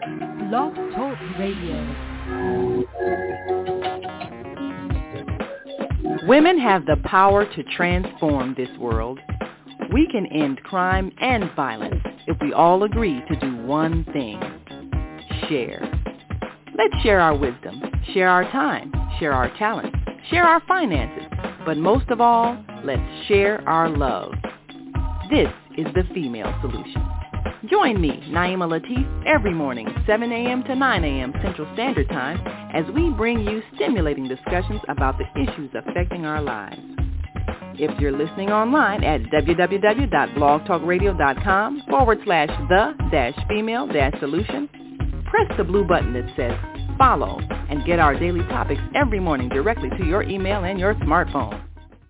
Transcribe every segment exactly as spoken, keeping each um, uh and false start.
Blog Talk Radio. Women have the power to transform this world. We can end crime and violence if we all agree to do one thing: share. Let's share our wisdom, share our time, share our talents, share our finances, but most of all, let's share our love. This is the Female Solution. Join me, Naima Latif, every morning, seven a.m. to nine a.m. Central Standard Time, as we bring you stimulating discussions about the issues affecting our lives. If you're listening online at www.blogtalkradio.com forward slash the dash female dash solution, press the blue button that says follow and get our daily topics every morning directly to your email and your smartphone.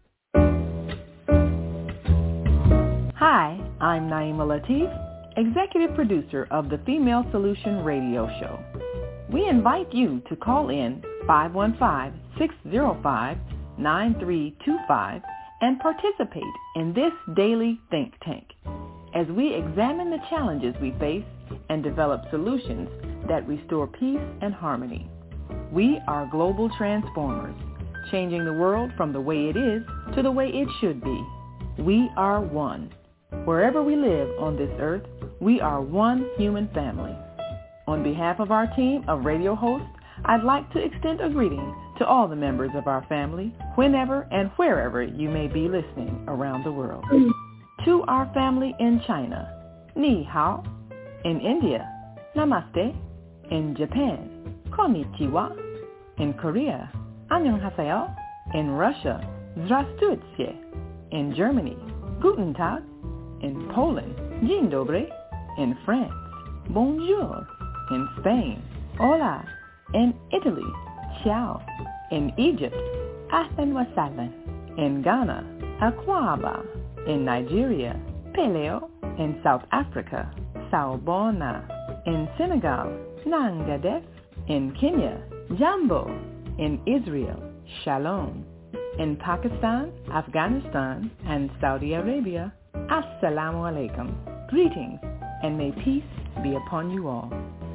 Hi, I'm Naima Latif, executive producer of the Female Solution radio show. We invite you to call in five one five, six zero five, nine three two five and participate in this daily think tank as we examine the challenges we face and develop solutions that restore peace and harmony. We are global transformers, changing the world from the way it is to the way it should be. We are one. Wherever we live on this earth, we are one human family. On behalf of our team of radio hosts, I'd like to extend a greeting to all the members of our family, whenever and wherever you may be listening around the world. To our family in China, Ni Hao. In India, Namaste. In Japan, Konnichiwa. In Korea, Annyeonghaseyo. In Russia, Zdravstvutie. In Germany, Guten Tag. In Poland, Dzień dobry. In France, Bonjour. In Spain, Hola. In Italy, Ciao. In Egypt, Ahlan wa sahlan. In Ghana, Akwaba. In Nigeria, Peleo. In South Africa, Sawubona. In Senegal, Nangadef. In Kenya, Jambo. In Israel, Shalom. In Pakistan, Afghanistan, and Saudi Arabia, Assalamu alaikum. Greetings, and may peace be upon you all.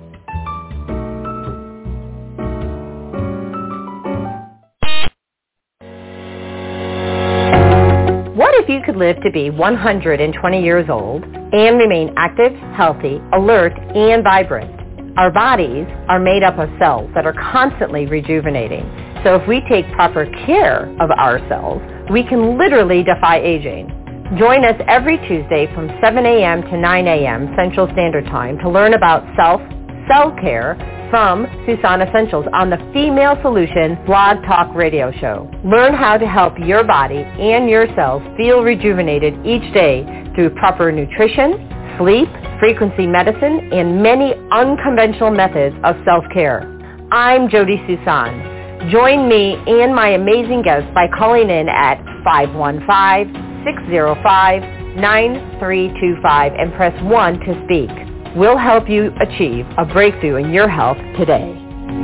What if you could live to be one hundred twenty years old and remain active, healthy, alert, and vibrant? Our bodies are made up of cells that are constantly rejuvenating. So if we take proper care of ourselves, we can literally defy aging. Join us every Tuesday from seven a.m. to nine a.m. Central Standard Time to learn about self, cell care from Susan Essentials on the Female Solution Blog Talk Radio Show. Learn how to help your body and your cells feel rejuvenated each day through proper nutrition, sleep, frequency medicine, and many unconventional methods of self-care. I'm Jody Susan. Join me and my amazing guests by calling in at five one five, six zero five, nine three two five and press one to speak. We'll help you achieve a breakthrough in your health today.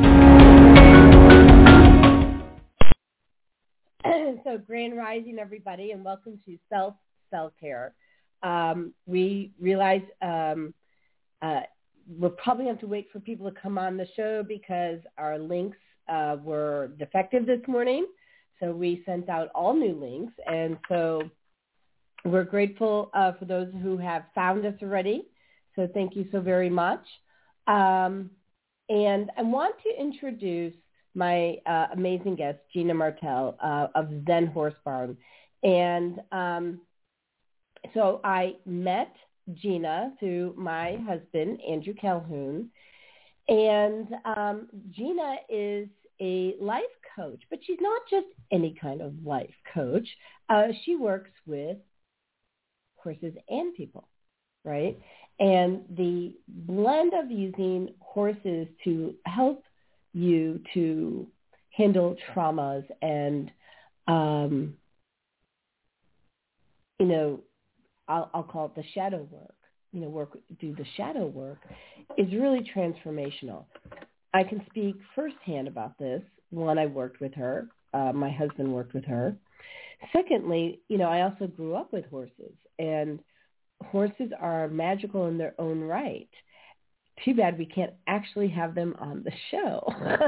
So Grand Rising, everybody, and welcome to Self Cell Care. Um, we realize um, uh, we'll probably have to wait for people to come on the show because our links uh, were defective this morning. So we sent out all new links. And so we're grateful uh, for those who have found us already. So thank you so very much. Um, and I want to introduce my uh, amazing guest, Gina Martell uh, of Zen Horse Barn. And um, so I met Gina through my husband, Andrew Calhoun. And um, Gina is a life coach, but she's not just any kind of life coach. Uh, she works with horses and people, right? And the blend of using horses to help you to handle traumas and, um, you know, I'll, I'll call it the shadow work, you know, work, do the shadow work is really transformational. I can speak firsthand about this. One, I worked with her. Uh, my husband worked with her. Secondly, you know, I also grew up with horses, and horses are magical in their own right. too bad we can't actually have them on the show.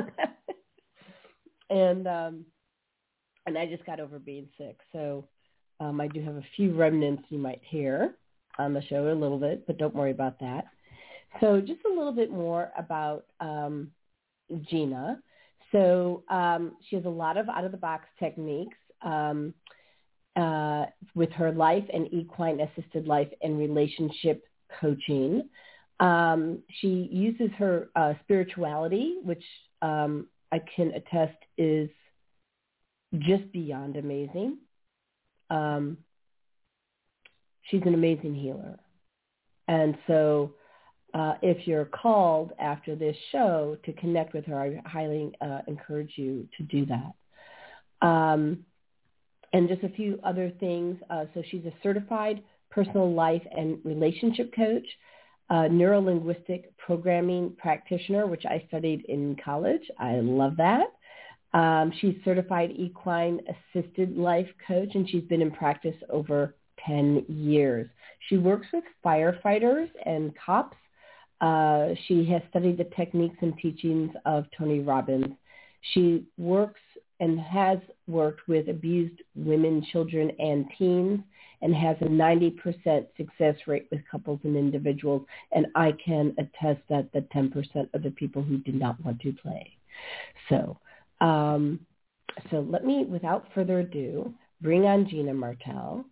and um, and I just got over being sick, so um, I do have a few remnants you might hear on the show a little bit, but don't worry about that. So just a little bit more about um, Gina. So um, she has a lot of out-of-the-box techniques um, uh, with her life and equine-assisted life and relationship coaching. Um, she uses her uh, spirituality, which um, I can attest is just beyond amazing. Um, she's an amazing healer. And so uh, if you're called after this show to connect with her, I highly uh, encourage you to do that. Um, and just a few other things. Uh, so she's a certified personal life and relationship coach, uh, neuro-linguistic programming practitioner, which I studied in college. I love that. Um, she's certified equine assisted life coach, and she's been in practice over ten years. She works with firefighters and cops. Uh, she has studied the techniques and teachings of Tony Robbins. She works and has worked with abused women, children, and teens, and has a ninety percent success rate with couples and individuals. And I can attest that the ten percent of the people who did not want to play. So, um, so let me, without further ado, bring on Gina Martell.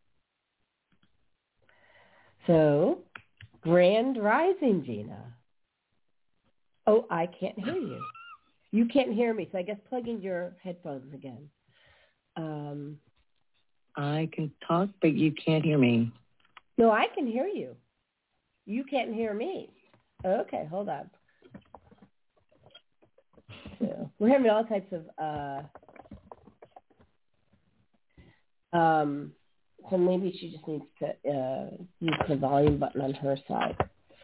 So, Grand Rising, Gina. Oh, I can't hear you. You can't hear me, so I guess plug in your headphones again. Um, I can talk, but you can't hear me. No, I can hear you. You can't hear me. Okay, hold on. So, we're having all types of... Uh, um, so maybe she just needs to uh, use the volume button on her side.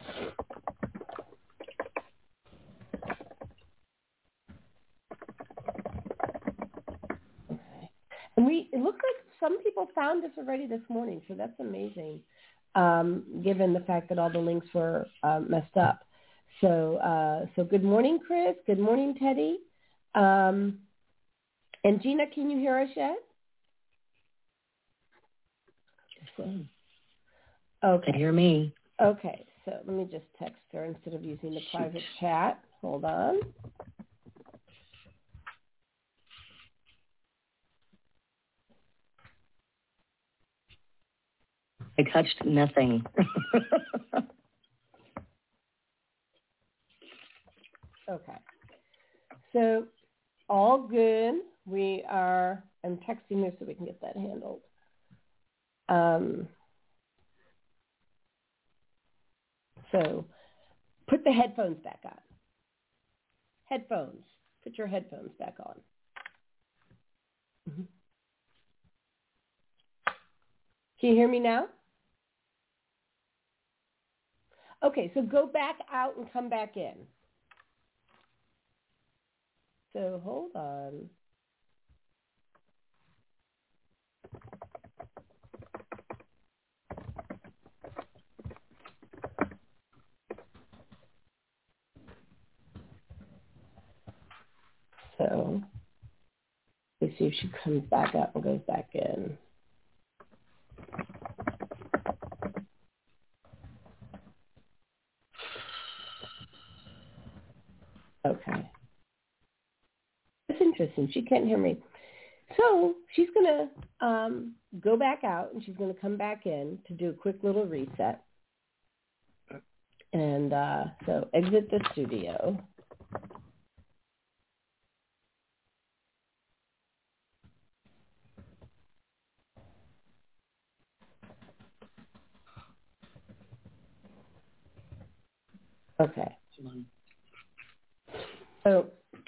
And we, it looks like some people found us already this morning, so that's amazing, um, given the fact that all the links were uh, messed up. So, uh, so good morning, Chris. Good morning, Teddy. Um, and Gina, can you hear us yet? Okay. Can hear me. Okay, so let me just text her instead of using the Shoot. private chat. Hold on. I touched nothing. Okay. So all good. We are, I'm texting her so we can get that handled. Um, so put the headphones back on. Headphones. Put your headphones back on. Mm-hmm. Can you hear me now? Okay, so go back out and come back in. So hold on. So let's see if she comes back up and goes back in. Okay. That's interesting. She can't hear me. So she's going to um, go back out, and she's going to come back in to do a quick little reset. And uh, so exit the studio. Okay. So,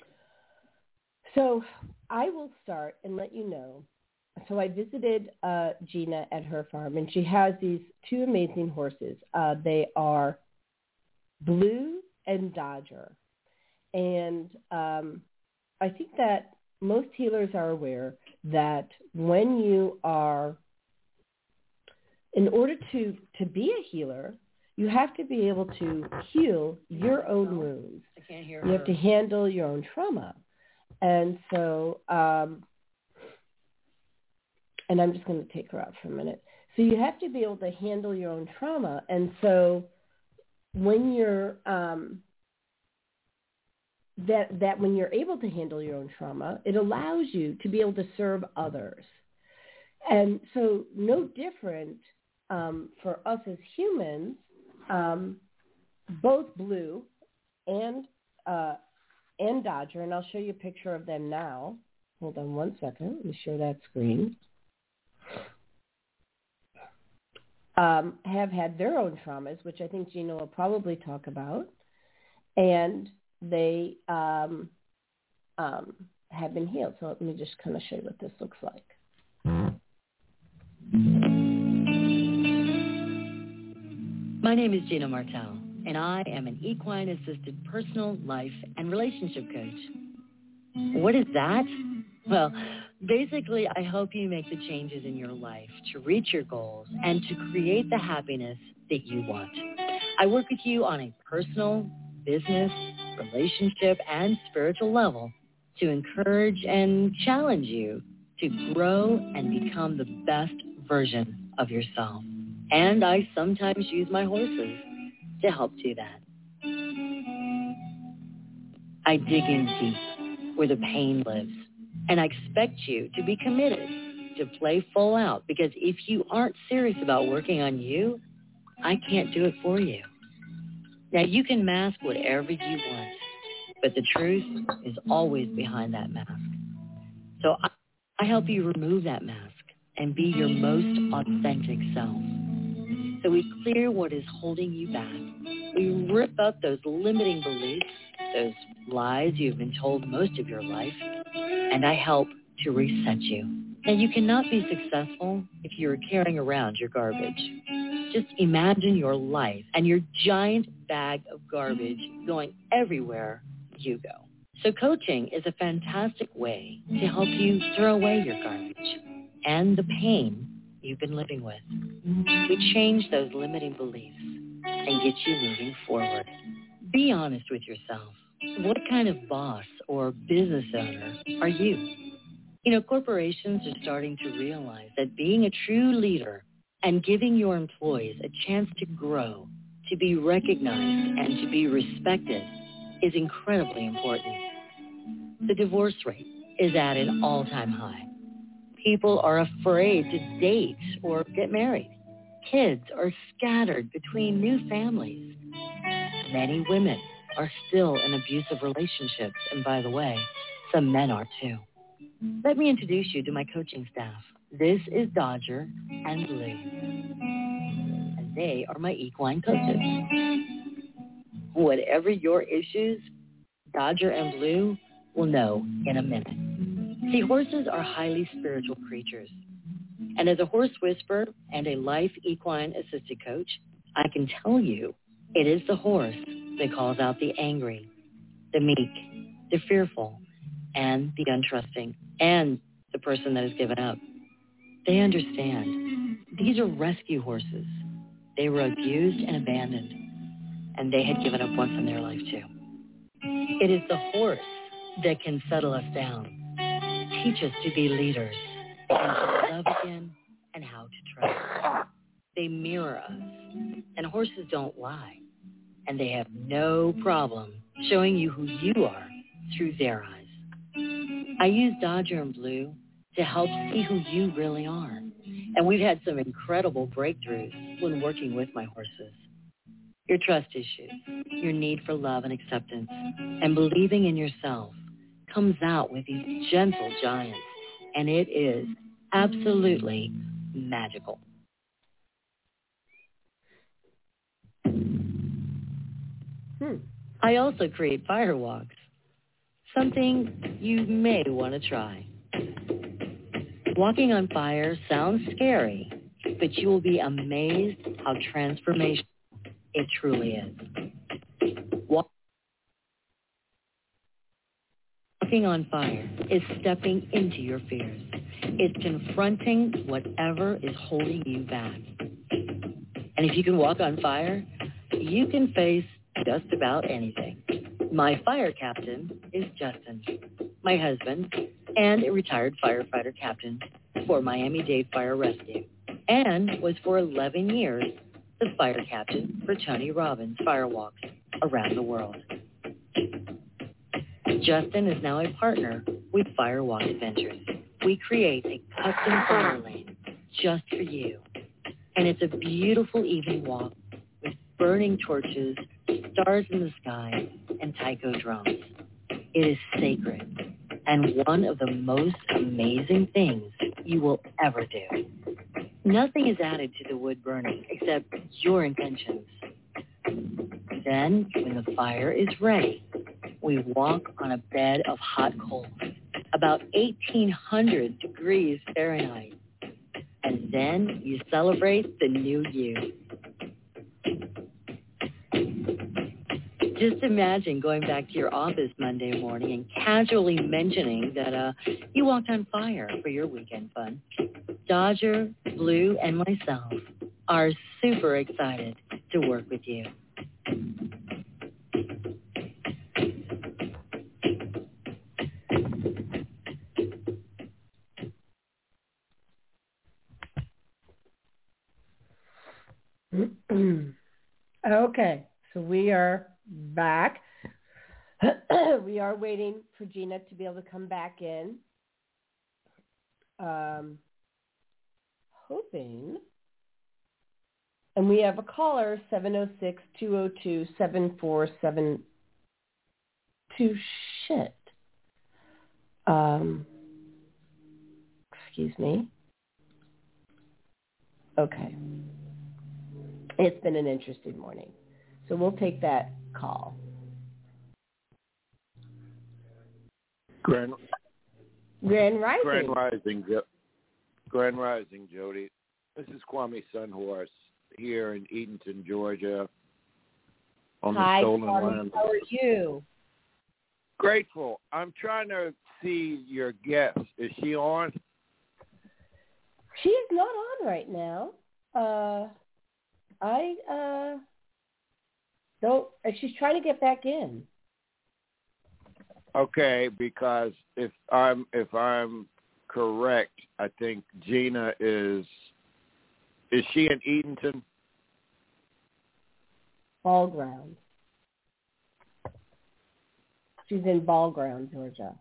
so I will start and let you know. So I visited uh, Gina at her farm, and she has these two amazing horses. Uh, they are Blue and Dodger. And um, I think that most healers are aware that when you are, in order to, to be a healer, you have to be able to heal your own wounds. I can't hear You her. have to handle your own trauma. And so, um, and I'm just going to take her out for a minute. So you have to be able to handle your own trauma. And so when you're, um, that, that when you're able to handle your own trauma, it allows you to be able to serve others. And so no different um, for us as humans, um, both Blue and uh, and Dodger, and I'll show you a picture of them now. Hold on one second. Let me share that screen. Um, have had their own traumas, which I think Gina will probably talk about, and they um, um, have been healed. So let me just kind of show you what this looks like. My name is Gina Martell, and I am an equine-assisted personal life and relationship coach. What is that? Well, basically, I help you make the changes in your life to reach your goals and to create the happiness that you want. I work with you on a personal, business, relationship, and spiritual level to encourage and challenge you to grow and become the best version of yourself. And I sometimes use my horses to help do that. I dig in deep where the pain lives, and I expect you to be committed to play full out, because if you aren't serious about working on you, I can't do it for you. Now, you can mask whatever you want, but the truth is always behind that mask. So I, I help you remove that mask and be your most authentic self. So we clear what is holding you back. We rip out those limiting beliefs, those lies you've been told most of your life, and I help to reset you. Now, you cannot be successful if you're carrying around your garbage. Just imagine your life and your giant bag of garbage going everywhere you go. So coaching is a fantastic way to help you throw away your garbage and the pain you've been living with. We change those limiting beliefs and get you moving forward. Be honest with yourself. What kind of boss or business owner are you? You know, corporations are starting to realize that being a true leader and giving your employees a chance to grow, to be recognized, and to be respected is incredibly important. The divorce rate is at an all-time high. People are afraid to date or get married. Kids are scattered between new families. Many women are still in abusive relationships, and by the way, some men are too. Let me introduce you to my coaching staff. This is Dodger and Blue, and they are my equine coaches. Whatever your issues, Dodger and Blue will know in a minute. See, horses are highly spiritual creatures. And as a horse whisperer and a life equine assisted coach, I can tell you it is the horse that calls out the angry, the meek, the fearful, and the untrusting, and the person that has given up. They understand. These are rescue horses. They were abused and abandoned, and they had given up once in their life too. It is the horse that can settle us down, teach us to be leaders, and to love again, and how to trust. They mirror us, and horses don't lie, and they have no problem showing you who you are through their eyes. I use Dodger and Blue to help see who you really are, and we've had some incredible breakthroughs when working with my horses. Your trust issues, your need for love and acceptance, and believing in yourself comes out with these gentle giants, and it is absolutely magical. Hmm. I also create fire walks, something you may want to try. Walking on fire sounds scary, but you will be amazed how transformational it truly is. Walking on fire is stepping into your fears. It's confronting whatever is holding you back. And if you can walk on fire, you can face just about anything. My fire captain is Justin, my husband, and a retired firefighter captain for Miami-Dade Fire Rescue, and was for eleven years the fire captain for Tony Robbins Firewalks around the world. Justin is now a partner with Firewalk Adventures. We create a custom fire lane just for you. And it's a beautiful evening walk with burning torches, stars in the sky, and taiko drums. It is sacred and one of the most amazing things you will ever do. Nothing is added to the wood burning except your intentions. Then, when the fire is ready, we walk on a bed of hot coals, about eighteen hundred degrees Fahrenheit. And then you celebrate the new you. Just imagine going back to your office Monday morning and casually mentioning that uh, you walked on fire for your weekend fun. Dodger, Blue, and myself are super excited to work with you. Okay, so we are back. We are waiting for Gina to be able to come back in. Um, hoping. And we have a caller, seven oh six, two oh two, seven four seven two. Shit. Um, excuse me. Okay. It's been an interesting morning. So we'll take that call. Grand, Grand Rising. Grand Rising, jo- Grand Rising, Jody. This is Kwame Sunhorse here in Eatonton, Georgia, on Hi, the stolen Kwame. land. How are you? Grateful. I'm trying to see your guest. Is she on? She is not on right now. Uh, I uh, don't. She's trying to get back in. Okay, because if I'm if I'm correct, I think Gina is. Is she in Eatonton? Ball Ground. She's in Ball Ground, Georgia.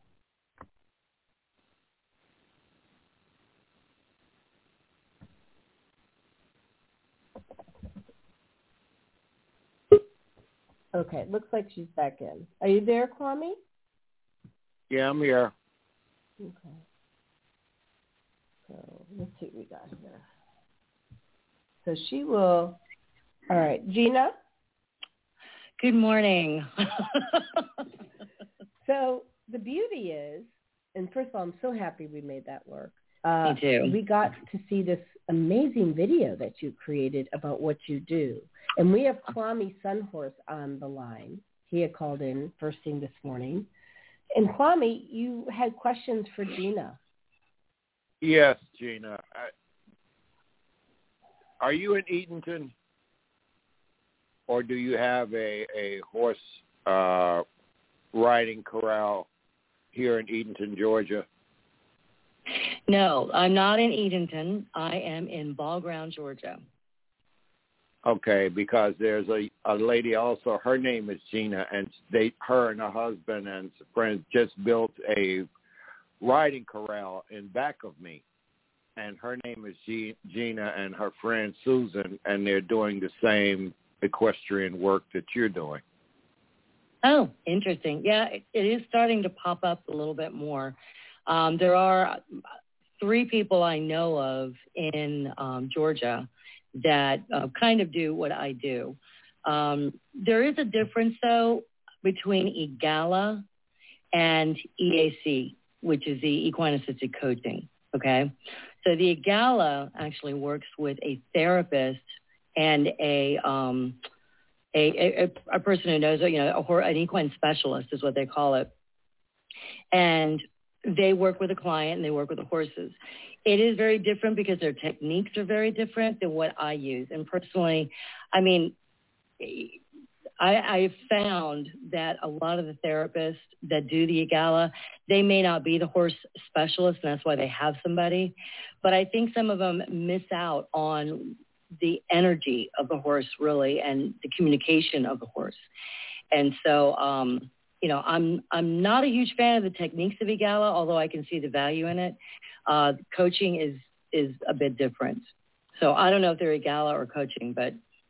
Okay, it looks like she's back in. Are you there, Kwame? Yeah, I'm here. Okay. So let's see what we got here. So she will. All right, Gina. Good morning. So the beauty is, and first of all, I'm so happy we made that work. Uh, Me too. We got to see this amazing video that you created about what you do. And we have Kwame Sunhorse on the line. He had called in first thing this morning. And Kwame, you had questions for Gina. Yes, Gina. I, are you in Eatonton? Or do you have a, a horse uh, riding corral here in Eatonton, Georgia? No, I'm not in Eatonton. I am in Ball Ground, Georgia. Okay, because there's a, a lady also, her name is Gina, and they, her and her husband and some friends just built a riding corral in back of me. And her name is G, Gina and her friend Susan, and they're doing the same equestrian work that you're doing. Oh, interesting. Yeah, it, it is starting to pop up a little bit more. Um, there are three people I know of in um, Georgia that uh, kind of do what I do. Um, there is a difference, though, between EGALA and E A C, which is the Equine Assisted Coaching, okay? So the EGALA actually works with a therapist and a um, a, a, a person who knows, you know, a, an equine specialist is what they call it. And they work with a client and they work with the horses. It is very different because their techniques are very different than what I use. And personally, I mean, I, I found that a lot of the therapists that do the EGALA, they may not be the horse specialist, and that's why they have somebody. But I think some of them miss out on the energy of the horse, really, and the communication of the horse. And so, um, you know, I'm I'm not a huge fan of the techniques of EGALA, although I can see the value in it. Uh, coaching is is a bit different. So I don't know if they're EGALA or coaching, but.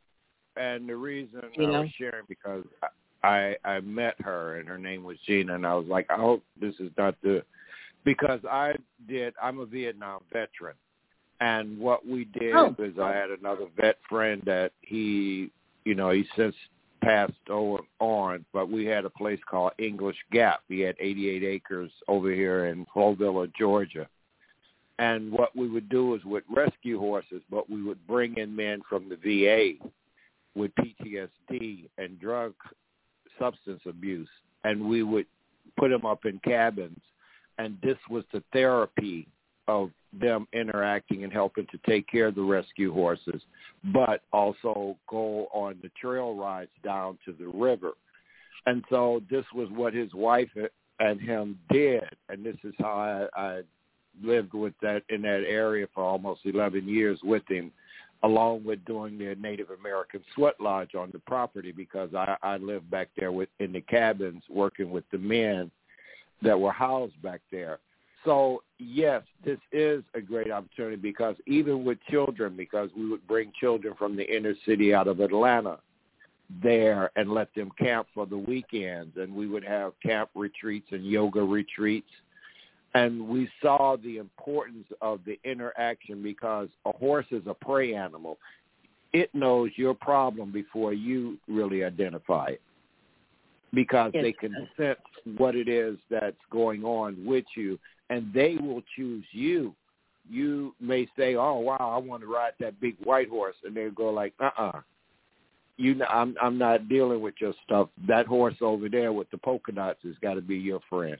And the reason you know? I was sharing because I I met her and her name was Gina, and I was like, I hope this is not the because I did. I'm a Vietnam veteran, and what we did oh. was I had another vet friend that he, you know, he since passed over on, but we had a place called English Gap. He had eighty-eight acres over here in Flowville, Georgia. And what we would do is with rescue horses, but we would bring in men from the V A with P T S D and drug substance abuse, and we would put them up in cabins, and this was the therapy of them interacting and helping to take care of the rescue horses, but also go on the trail rides down to the river. And so this was what his wife and him did, and this is how I, I lived with that in that area for almost eleven years with him, along with doing the Native American sweat lodge on the property, because I, I lived back there with in the cabins working with the men that were housed back there. So, yes, this is a great opportunity because even with children, because we would bring children from the inner city out of Atlanta there and let them camp for the weekends, and we would have camp retreats and yoga retreats. And we saw the importance of the interaction because a horse is a prey animal. It knows your problem before you really identify it because yes. they can sense what it is that's going on with you, and they will choose you. You may say, oh, wow, I want to ride that big white horse, and they'll go like, uh-uh. You, I'm, I'm not dealing with your stuff. That horse over there with the polka dots has got to be your friend.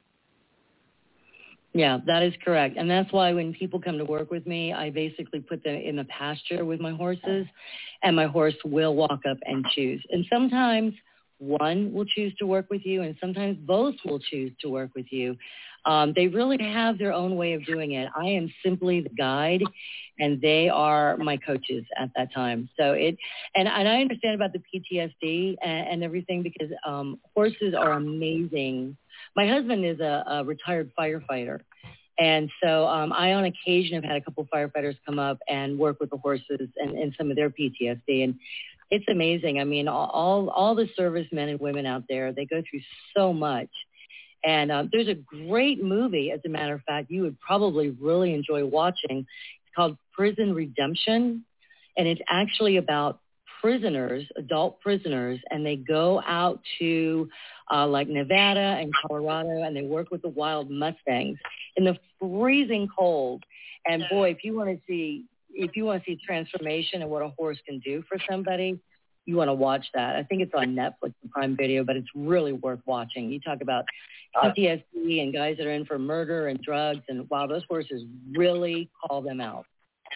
Yeah, that is correct. And that's why when people come to work with me, I basically put them in the pasture with my horses, and my horse will walk up and choose. And sometimes one will choose to work with you, and sometimes both will choose to work with you. Um, they really have their own way of doing it. I am simply the guide, and they are my coaches at that time. So it, and, and I understand about the P T S D and, and everything because um, horses are amazing. My husband is a, a retired firefighter. And so um, I, on occasion, have had a couple of firefighters come up and work with the horses and, and some of their P T S D. And it's amazing. I mean, all, all, all the servicemen and women out there, they go through so much. And uh, there's a great movie, as a matter of fact, you would probably really enjoy watching. It's called Prison Redemption. And it's actually about prisoners, adult prisoners, and they go out to uh, like Nevada and Colorado, and they work with the wild Mustangs in the freezing cold. And boy, if you want to see, if you want to see transformation and what a horse can do for somebody, you want to watch that. I think it's on Netflix and Prime Video, but it's really worth watching. You talk about P T S D and guys that are in for murder and drugs, and wow, those horses really call them out.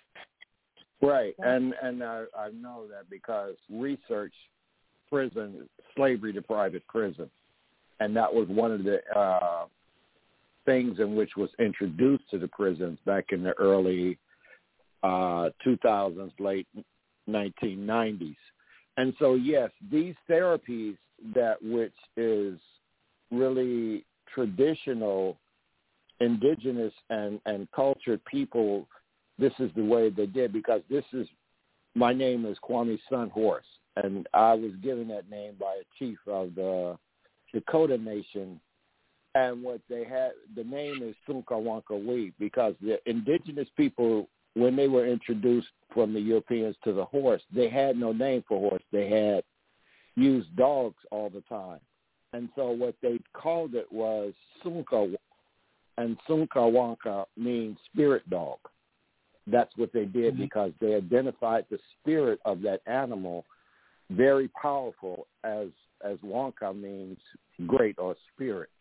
Right, and and I, I know that because research prison, slavery to private prison, and that was one of the uh, things in which was introduced to the prisons back in the early uh, two thousands, late nineteen nineties. And so, yes, these therapies that which is really traditional, indigenous and, and cultured people, this is the way they did, because this is, my name is Kwame Sun Horse, and I was given that name by a chief of the Dakota Nation, and what they had, the name is Sunkawankawi, because the indigenous people, when they were introduced from the Europeans to the horse, they had no name for horse. They had used dogs all the time. And so what they called it was Sunka, and Sunkawanka means spirit dog. That's what they did because they identified the spirit of that animal, very powerful, as as Wonka means great or spirit.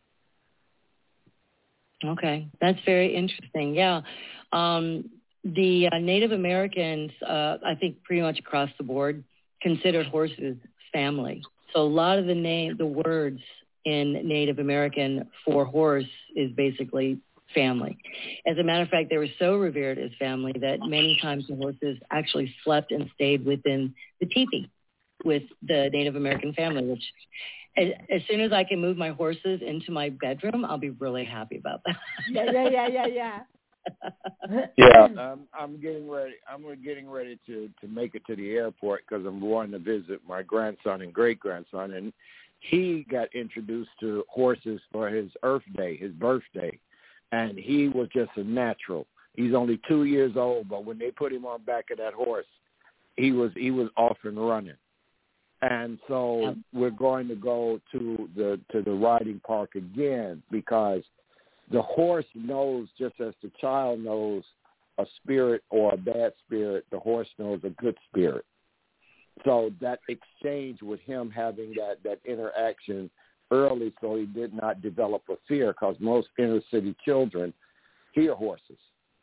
Okay, that's very interesting. Yeah. Um, the uh, Native Americans, uh, I think pretty much across the board, considered horses family. So a lot of the name, the words in Native American for horse is basically family. As a matter of fact, they were so revered as family that many times the horses actually slept and stayed within the teepee with the Native American family, which as, as soon as I can move my horses into my bedroom, I'll be really happy about that. Yeah, yeah, yeah, yeah, yeah. Yeah, I'm, I'm getting ready. I'm getting ready to, to make it to the airport because I'm going to visit my grandson and great grandson, and he got introduced to horses for his Earth Day, his birthday, and he was just a natural. He's only two years old, but when they put him on back of that horse, he was he was off and running. And so yep. we're going to go to the to the riding park again because the horse knows, just as the child knows a spirit or a bad spirit, the horse knows a good spirit. So that exchange with him having that, that interaction early so he did not develop a fear, because most inner city children fear horses.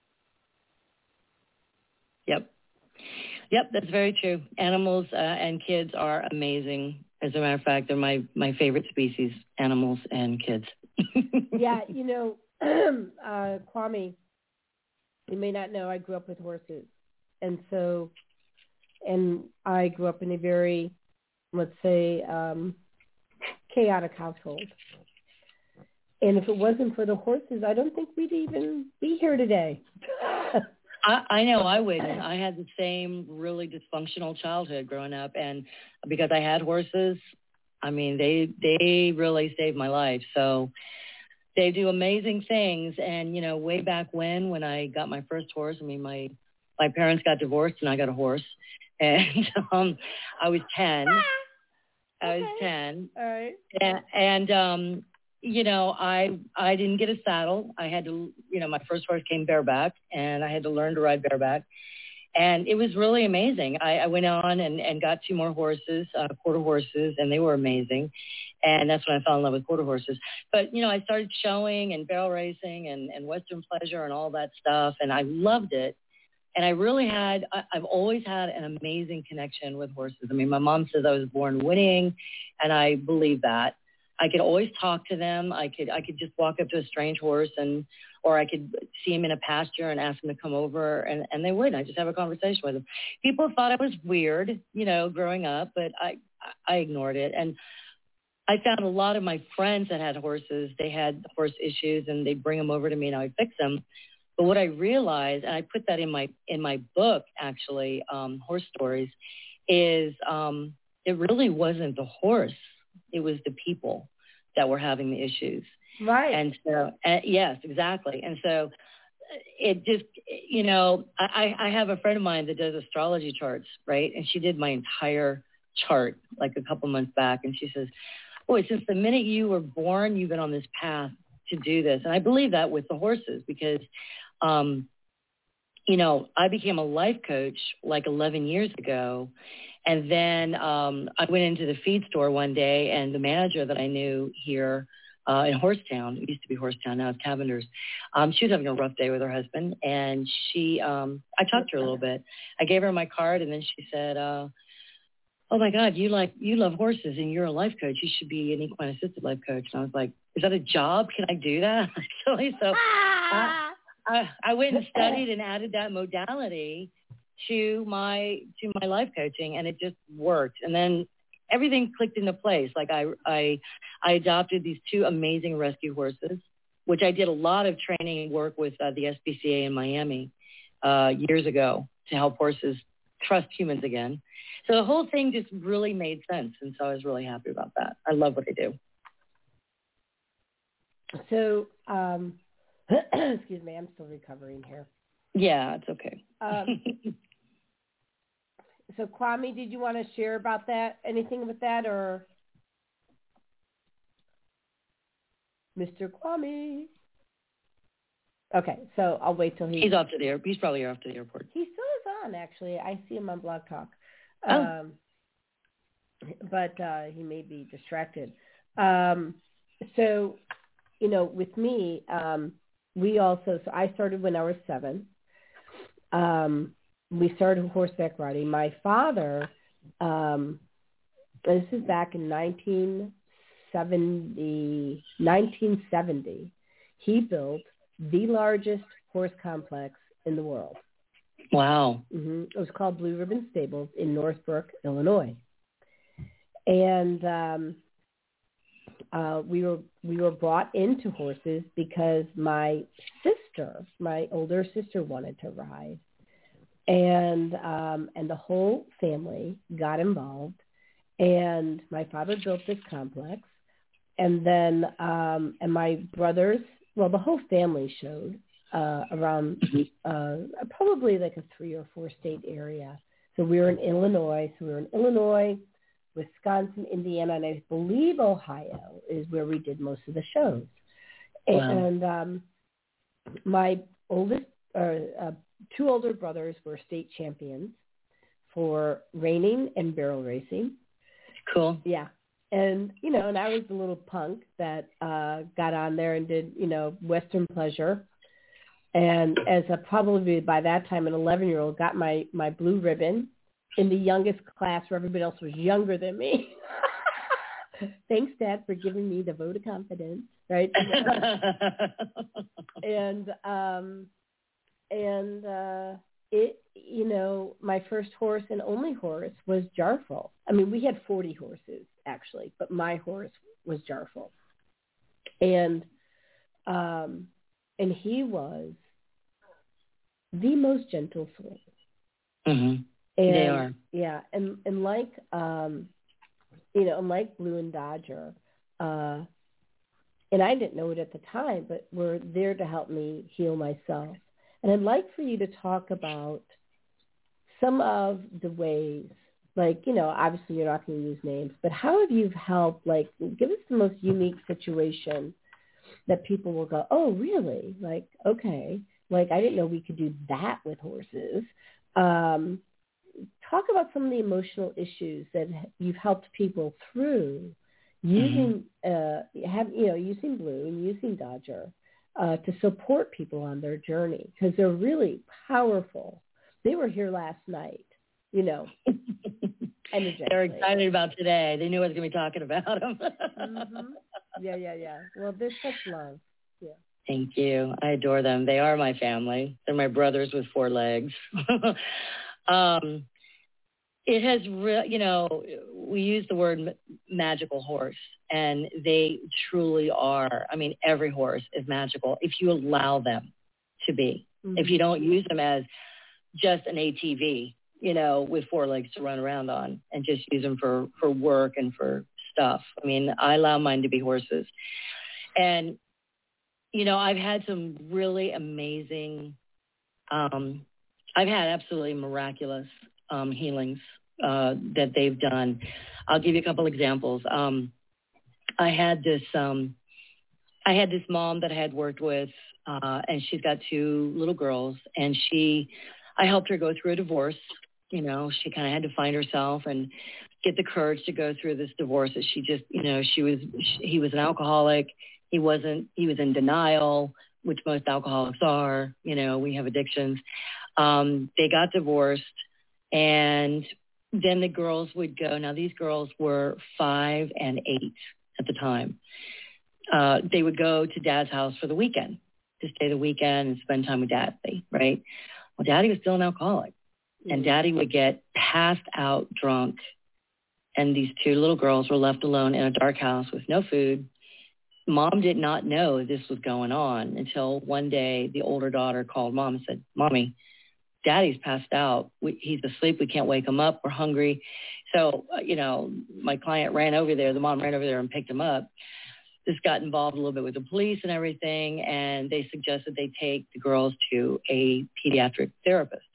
Yep. Yep, that's very true. Animals uh, and kids are amazing. As a matter of fact, they're my, my favorite species, animals and kids. Yeah, you know, uh, Kwame, you may not know I grew up with horses. And so, and I grew up in a very, let's say, um, chaotic household. And if it wasn't for the horses, I don't think we'd even be here today. I, I know I wouldn't. I had the same really dysfunctional childhood growing up, and because I had horses, I mean, they they really saved my life. So they do amazing things. And, you know, way back when, when I got my first horse, I mean, my, my parents got divorced and I got a horse. And um, I was ten. I was okay. ten. All right. And, and um, you know, I I didn't get a saddle. I had to, you know, my first horse came bareback, and I had to learn to ride bareback. And it was really amazing. I, I went on and, and got two more horses, uh, quarter horses, and they were amazing. And that's when I fell in love with quarter horses. But, you know, I started showing and barrel racing and, and Western pleasure and all that stuff, and I loved it. And I really had, I, I've always had an amazing connection with horses. I mean, my mom says I was born winning, and I believe that. I could always talk to them. I could I could just walk up to a strange horse, and or I could see him in a pasture and ask him to come over, and, and they would. I just have a conversation with them. People thought I was weird, you know, growing up, but I I ignored it. And I found a lot of my friends that had horses, they had horse issues, and they'd bring them over to me, and I would fix them. But what I realized, and I put that in my in my book, actually, um, Horse Stories, is um, it really wasn't the horse. It was the people that were having the issues. Right. And so, uh, yes, exactly. And so it just, you know, I, I have a friend of mine that does astrology charts, right? And she did my entire chart like a couple months back. And she says, boy, since the minute you were born, you've been on this path to do this. And I believe that with the horses because, um, you know, I became a life coach like eleven years ago. And then um, I went into the feed store one day, and the manager that I knew here uh, in Horsetown, it used to be Horsetown, now it's Cavender's, um, she was having a rough day with her husband. And she, um, I talked to her a little bit. I gave her my card, and then she said, uh, oh, my God, you like you love horses, and you're a life coach. You should be an equine-assisted life coach. And I was like, is that a job? Can I do that? Actually, so I, I, I went and studied and added that modality to my to my life coaching, and it just worked. And then everything clicked into place. Like I I I adopted these two amazing rescue horses, which I did a lot of training work with uh, the S P C A in Miami uh, years ago to help horses trust humans again. So the whole thing just really made sense, and so I was really happy about that. I love what I do. So, um, excuse me, I'm still recovering here. Yeah, it's okay. Um, so, Kwame, did you want to share about that? Anything with that, or Mister Kwame? Okay, so I'll wait till he... He's off to the airport. He's probably off to the airport. He still is on, actually. I see him on Blog Talk. Oh. Um, but uh, he may be distracted. Um, so, you know, with me, um, we also... So I started when I was seven. Um, we started horseback riding. My father um, this is back in nineteen seventy, nineteen seventy. He built the largest horse complex in the world. Wow. Mm-hmm. It was called Blue Ribbon Stables in Northbrook, Illinois. And um, uh, we were we were brought into horses because my sister, my older sister, wanted to ride, and um, and the whole family got involved. And my father built this complex, and then um, and my brothers, well, the whole family showed uh, around uh, probably like a three or four state area. So we were in Illinois. So we were in Illinois, Wisconsin, Indiana, and I believe Ohio is where we did most of the shows. Wow. And um, my oldest, uh, uh, two older brothers were state champions for reining and barrel racing. Cool. Yeah. And, you know, and I was the little punk that uh, got on there and did, you know, Western Pleasure. And as a probably by that time an eleven-year-old, got my, my blue ribbon in the youngest class where everybody else was younger than me. Thanks, Dad, for giving me the vote of confidence, right? and um, and uh, it, you know, my first horse and only horse was Jarfel. I mean, we had forty horses actually, but my horse was Jarfel, and um, and he was the most gentle soul. Mm-hmm. And, they are. Yeah, and and like um, you know, and like Blue and Dodger, uh, and I didn't know it at the time, but were there to help me heal myself. And I'd like for you to talk about some of the ways, like, you know, obviously you're not going to use names, but how have you helped, like, give us the most unique situation that people will go, oh, really? Like, okay, like, I didn't know we could do that with horses. Um, talk about some of the emotional issues that you've helped people through using, mm-hmm. uh, have, you know, using Blue and using Dodger. Uh, to support people on their journey, because they're really powerful. They were here last night, you know. They're excited about today. They knew I was going to be talking about them. mm-hmm. Yeah, yeah, yeah. Well, there's such love. Yeah. Thank you. I adore them. They are my family. They're my brothers with four legs. um, it has, re- you know, we use the word ma- magical horse, and they truly are. I mean, every horse is magical if you allow them to be. Mm-hmm. If you don't use them as just an A T V, you know, with four legs to run around on, and just use them for, for work and for stuff. I mean, I allow mine to be horses. And, you know, I've had some really amazing, um, I've had absolutely miraculous um, healings uh, that they've done. I'll give you a couple examples. Um, I had this, um, I had this mom that I had worked with, uh, and she's got two little girls, and she, I helped her go through a divorce. You know, she kind of had to find herself and get the courage to go through this divorce that she just, you know, she was, she, he was an alcoholic. He wasn't, he was in denial, which most alcoholics are. You know, we have addictions. Um, they got divorced, and then the girls would go. Now, these girls were five and eight at the time. Uh, they would go to Dad's house for the weekend, to stay the weekend and spend time with Daddy, right? Well, Daddy was still an alcoholic, and Daddy would get passed out drunk, and these two little girls were left alone in a dark house with no food. Mom did not know this was going on until one day the older daughter called Mom and said, Mommy, Daddy's passed out. We, he's asleep. We can't wake him up. We're hungry. So, uh, you know, my client ran over there. The mom ran over there and picked him up. This got involved a little bit with the police and everything, and they suggested they take the girls to a pediatric therapist.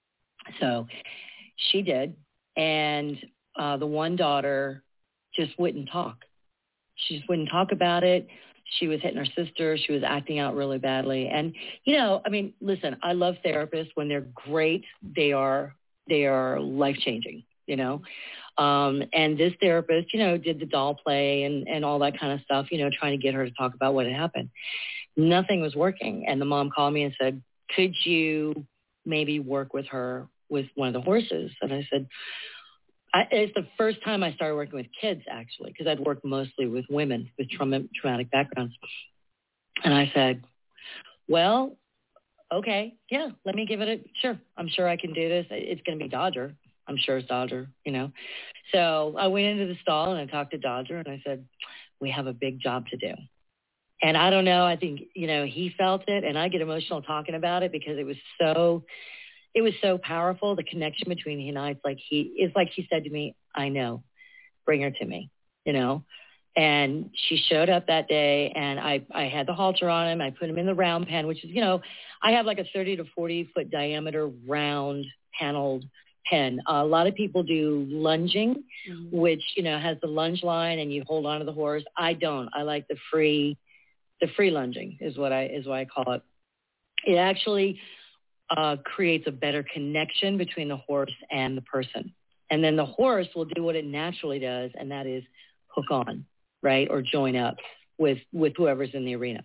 So she did, and uh, the one daughter just wouldn't talk. She just wouldn't talk about it. She was hitting her sister. She was acting out really badly. And, you know, I mean, listen, I love therapists. When they're great, they are they are life-changing, you know. Um, and this therapist, you know, did the doll play and, and all that kind of stuff, you know, trying to get her to talk about what had happened. Nothing was working. And the mom called me and said, could you maybe work with her with one of the horses? And I said, I, it's the first time I started working with kids, actually, because I'd worked mostly with women with trauma, traumatic backgrounds. And I said, well, okay, yeah, let me give it a, sure, I'm sure I can do this. It's going to be Dodger. I'm sure it's Dodger, you know. So I went into the stall and I talked to Dodger and I said, we have a big job to do. And I don't know, I think, you know, he felt it, and I get emotional talking about it because it was so, it was so powerful, the connection between he and I. It's like he, it's like he said to me, I know, bring her to me, you know. And she showed up that day, and I, I had the halter on him. I put him in the round pen, which is, you know, I have like a thirty to forty foot diameter round paneled pen. Uh, a lot of people do lunging, mm-hmm. which, you know, has the lunge line and you hold on to the horse. I don't. I like the free, the free lunging is what I, is what I call it. It actually uh, creates a better connection between the horse and the person. And then the horse will do what it naturally does, and that is hook on, right, or join up with, with whoever's in the arena.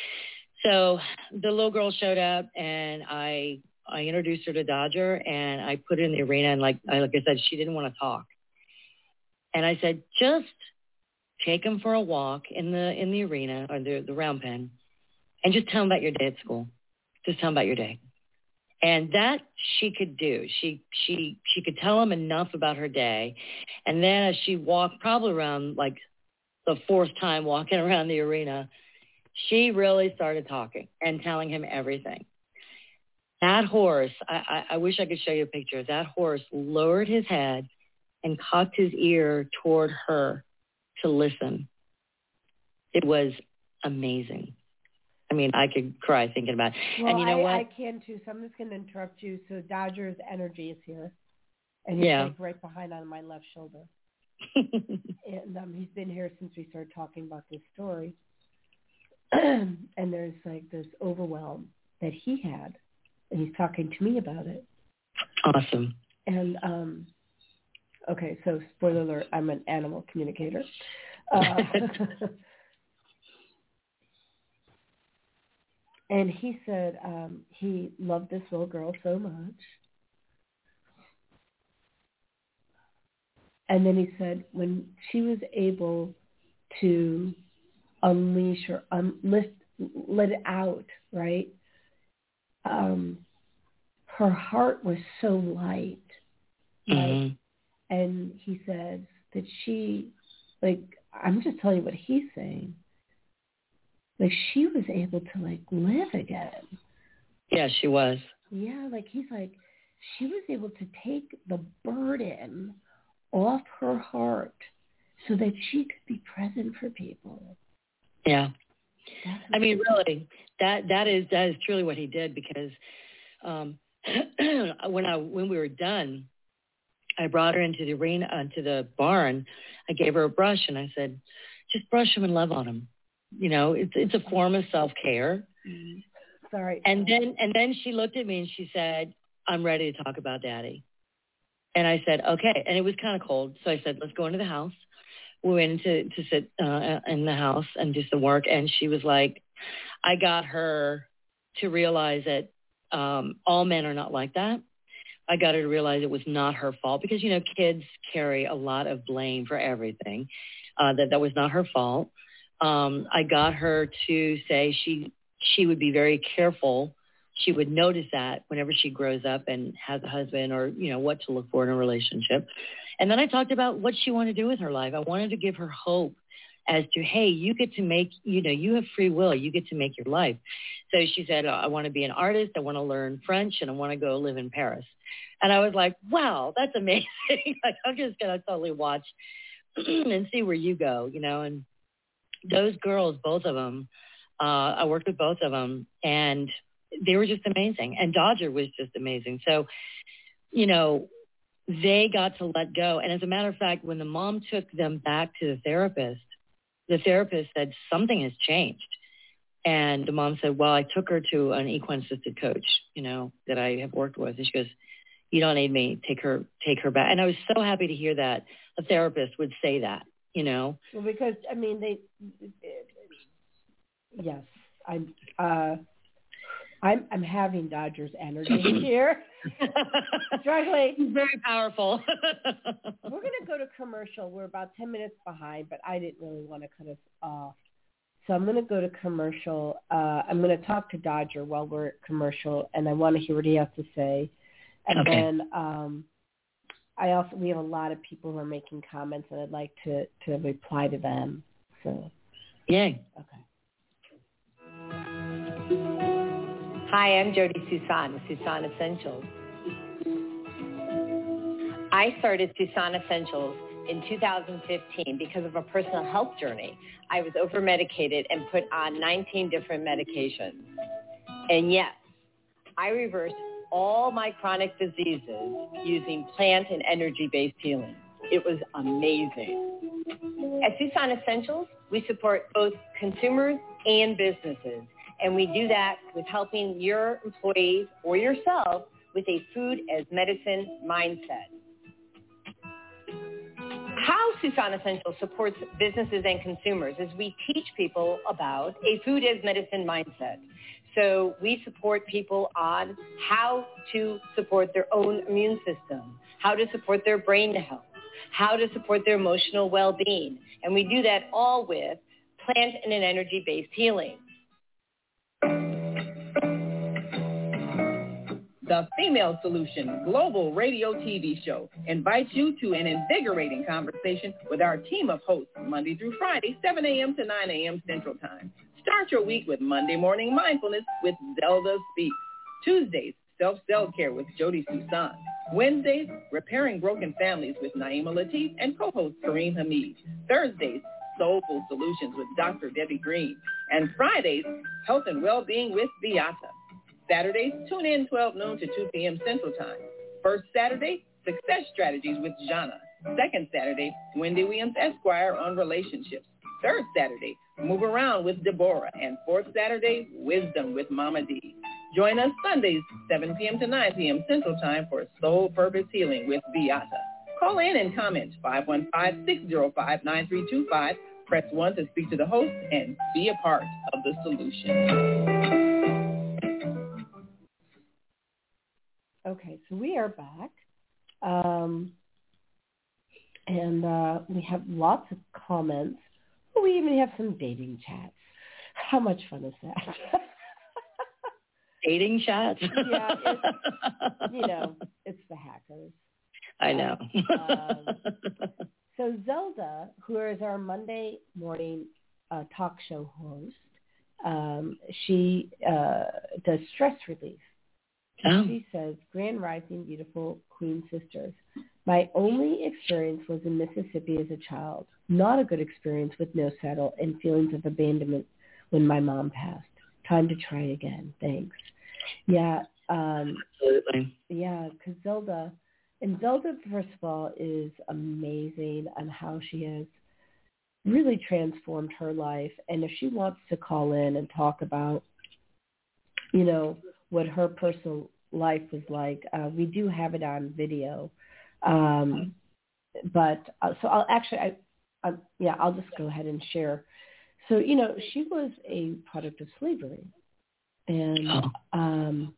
So the little girl showed up, and I I introduced her to Dodger, and I put her in the arena, and like, like I said, she didn't want to talk. And I said, just take him for a walk in the in the arena or the, the round pen, and just tell him about your day at school. Just tell him about your day. And that she could do. She she she could tell him enough about her day. And then as she walked, probably around like the fourth time walking around the arena, she really started talking and telling him everything. That horse, I, I, I wish I could show you a picture. That horse lowered his head and cocked his ear toward her to listen. It was amazing. I mean, I could cry thinking about it. Well, and you know I, what? I can too, so I'm just going to interrupt you. So Dodger's energy is here, and he's yeah. like right behind on my left shoulder. And um, he's been here since we started talking about this story. And there's like this overwhelm that he had, and he's talking to me about it. Awesome. And, um, okay, so spoiler alert, I'm an animal communicator. Uh, and he said um, he loved this little girl so much. And then he said when she was able to unleash or un- lift, let it out, right, um, her heart was so light. Right? Mm-hmm. And he says that she, like, I'm just telling you what he's saying, like she was able to, like, live again. Yeah, she was. Yeah, like he's like, she was able to take the burden off her heart so that she could be present for people. Yeah. I mean, really, that that is that is truly what he did, because um, when I when we were done, I brought her into the arena, into the barn. I gave her a brush, and I said, just brush him and love on him. You know, it's it's a form of self-care. Mm-hmm. Sorry. And then and then she looked at me and she said, I'm ready to talk about Daddy. And I said, okay. And it was kind of cold. So I said, let's go into the house. We went into to sit uh, in the house and do some work. And she was like, I got her to realize that um, all men are not like that. I got her to realize it was not her fault, because, you know, kids carry a lot of blame for everything, uh, that that was not her fault. Um, I got her to say she she would be very careful. She would notice that whenever she grows up and has a husband, or, you know, what to look for in a relationship. And then I talked about what she wanted to do with her life. I wanted to give her hope as to, hey, you get to make, you know, you have free will. You get to make your life. So she said, I want to be an artist. I want to learn French, and I want to go live in Paris. And I was like, wow, that's amazing. Like, I'm just going to totally watch and see where you go, you know. And those girls, both of them, uh, I worked with both of them, and they were just amazing. And Dodger was just amazing. So, you know, they got to let go. And as a matter of fact, when the mom took them back to the therapist, the therapist said, something has changed. And the mom said, well, I took her to an equine assisted coach, you know, that I have worked with. And she goes, you don't need me. Take her, take her back. And I was so happy to hear that a therapist would say that, you know. Well, because, I mean, they, yes, I'm, uh, I'm I'm having Dodgers energy here. Struggling. He's very powerful. We're going to go to commercial. We're about ten minutes behind, but I didn't really want to cut us off. So I'm going to go to commercial. Uh, I'm going to talk to Dodger while we're at commercial, and I want to hear what he has to say. And okay. then um, I also we have a lot of people who are making comments, and I'd like to, to reply to them. So, yay. Okay. Hi, I'm Jody Susan with Susan Essentials. I started Susan Essentials in two thousand fifteen because of a personal health journey. I was over-medicated and put on nineteen different medications. And yes, I reversed all my chronic diseases using plant and energy-based healing. It was amazing. At Susan Essentials, we support both consumers and businesses, and we do that with helping your employees or yourself with a food as medicine mindset. How Susan Essentials supports businesses and consumers is we teach people about a food as medicine mindset. So we support people on how to support their own immune system, how to support their brain health, how to support their emotional well-being. And we do that all with plant and an energy-based healing. The Female Solution Global Radio T V Show invites you to an invigorating conversation with our team of hosts Monday through Friday, seven a.m. to nine a.m. Central Time. Start your week with Monday Morning Mindfulness with Zelda Speaks. Tuesdays, Self-Cell-Care with Jody Susan. Wednesdays, Repairing Broken Families with Naima Latif and co-host Kareem Hamid. Thursdays, Soulful Solutions with Doctor Debbie Green. And Fridays, Health and Wellbeing with Beata. Saturdays, tune in twelve noon to two p.m. Central Time. First Saturday, Success Strategies with Jana. Second Saturday, Wendy Williams Esquire on relationships. Third Saturday, Move Around with Deborah. And fourth Saturday, Wisdom with Mama D. Join us Sundays, seven p.m. to nine p.m. Central Time for Soul Purpose Healing with Beata. Call in and comment five one five, six zero five, nine three two five. Press one to speak to the host and be a part of the solution. Okay, so we are back, um, and uh, we have lots of comments. We even have some dating chats. How much fun is that? Dating chats? Yeah, it's, you know, it's the hackers. I know. um, so Zelda, who is our Monday morning uh, talk show host, um, she uh, does stress relief. Oh. She says, Grand Rising, beautiful Queen Sisters. My only experience was in Mississippi as a child. Not a good experience with no settle and feelings of abandonment when my mom passed. Time to try again. Thanks. Yeah. Um, Absolutely. Yeah, because Zelda, and Zelda, first of all, is amazing on how she has really transformed her life. And if she wants to call in and talk about, you know, what her personal life was like. Uh, we do have it on video. Um, but uh, so I'll actually, I, I, yeah, I'll just go ahead and share. So, you know, she was a product of slavery. And um,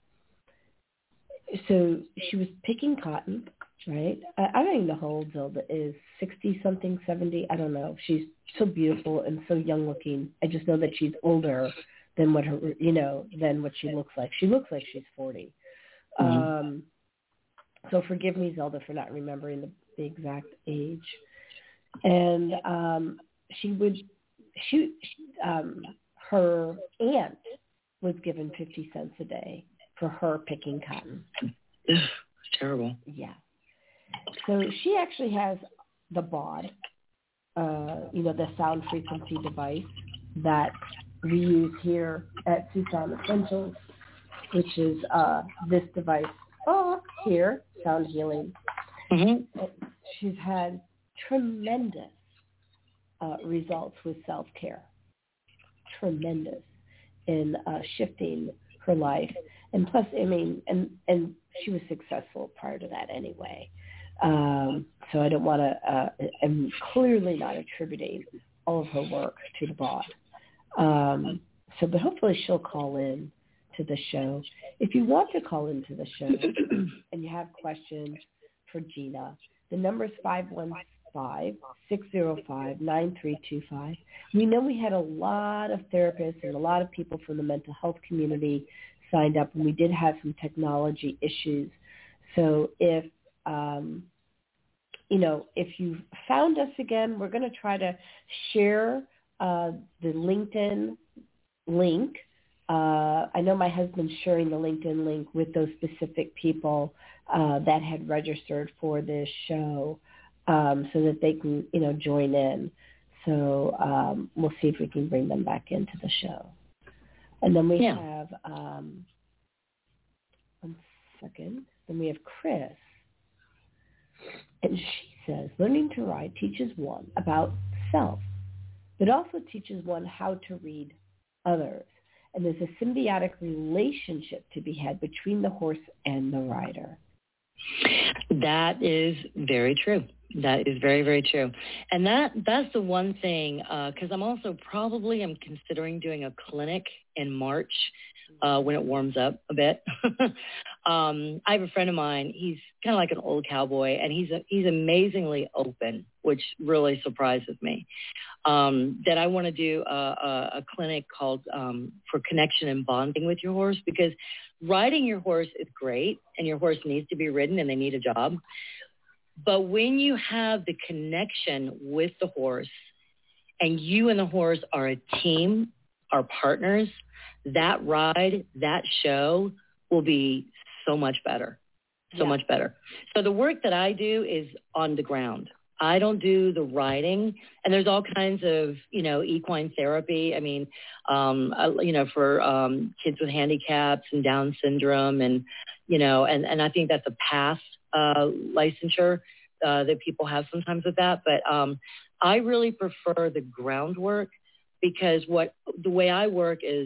so she was picking cotton, right? I, I don't even know how old Zelda is, sixty-something, seventy. I don't know. She's so beautiful and so young looking. I just know that she's older than what her, you know, than what she looks like. She looks like she's forty. Mm-hmm. Um, so forgive me, Zelda, for not remembering the, the exact age. And um, she would, she, um, her aunt was given fifty cents a day for her picking cotton. It's terrible. Yeah. So she actually has the B O D, uh, you know, the sound frequency device that we use here at Susan Essentials, which is uh, this device oh, here, Sound Healing. Mm-hmm. She's had tremendous uh, results with self-care, tremendous in uh, shifting her life. And plus, I mean, and, and she was successful prior to that anyway. Um, so I don't want to, uh, I'm clearly not attributing all of her work to the B O D. Um, so, but hopefully she'll call in to the show. If you want to call into the show and you have questions for Gina, the number is five one five, six zero five, nine three two five. We know we had a lot of therapists and a lot of people from the mental health community signed up, and we did have some technology issues. So if, um, you know, if you found us again, we're going to try to share uh, the LinkedIn link. Uh, I know my husband's sharing the LinkedIn link with those specific people uh, that had registered for this show. Um, so that they can, you know, join in. So um, we'll see if we can bring them back into the show. And then we yeah. have, um, one second, then we have Chris. And she says, learning to ride teaches one about self, but also teaches one how to read others. And there's a symbiotic relationship to be had between the horse and the rider. That is very true. That is very, very true. And that that's the one thing, because uh, I'm also probably I'm considering doing a clinic in March uh, when it warms up a bit. um, I have a friend of mine. He's kind of like an old cowboy, and he's a, he's amazingly open, which really surprises me. Um, that I want to do a, a, a clinic called um, for connection and bonding with your horse, because riding your horse is great, and your horse needs to be ridden, and they need a job. But when you have the connection with the horse and you and the horse are a team, are partners, that ride, that show will be so much better, so yeah. much better. So the work that I do is on the ground. I don't do the riding, and there's all kinds of, you know, equine therapy. I mean, um, uh, you know, for um, kids with handicaps and Down syndrome, and, you know, and, and I think that's a past uh, licensure uh, that people have sometimes with that. But um, I really prefer the groundwork, because what the way I work is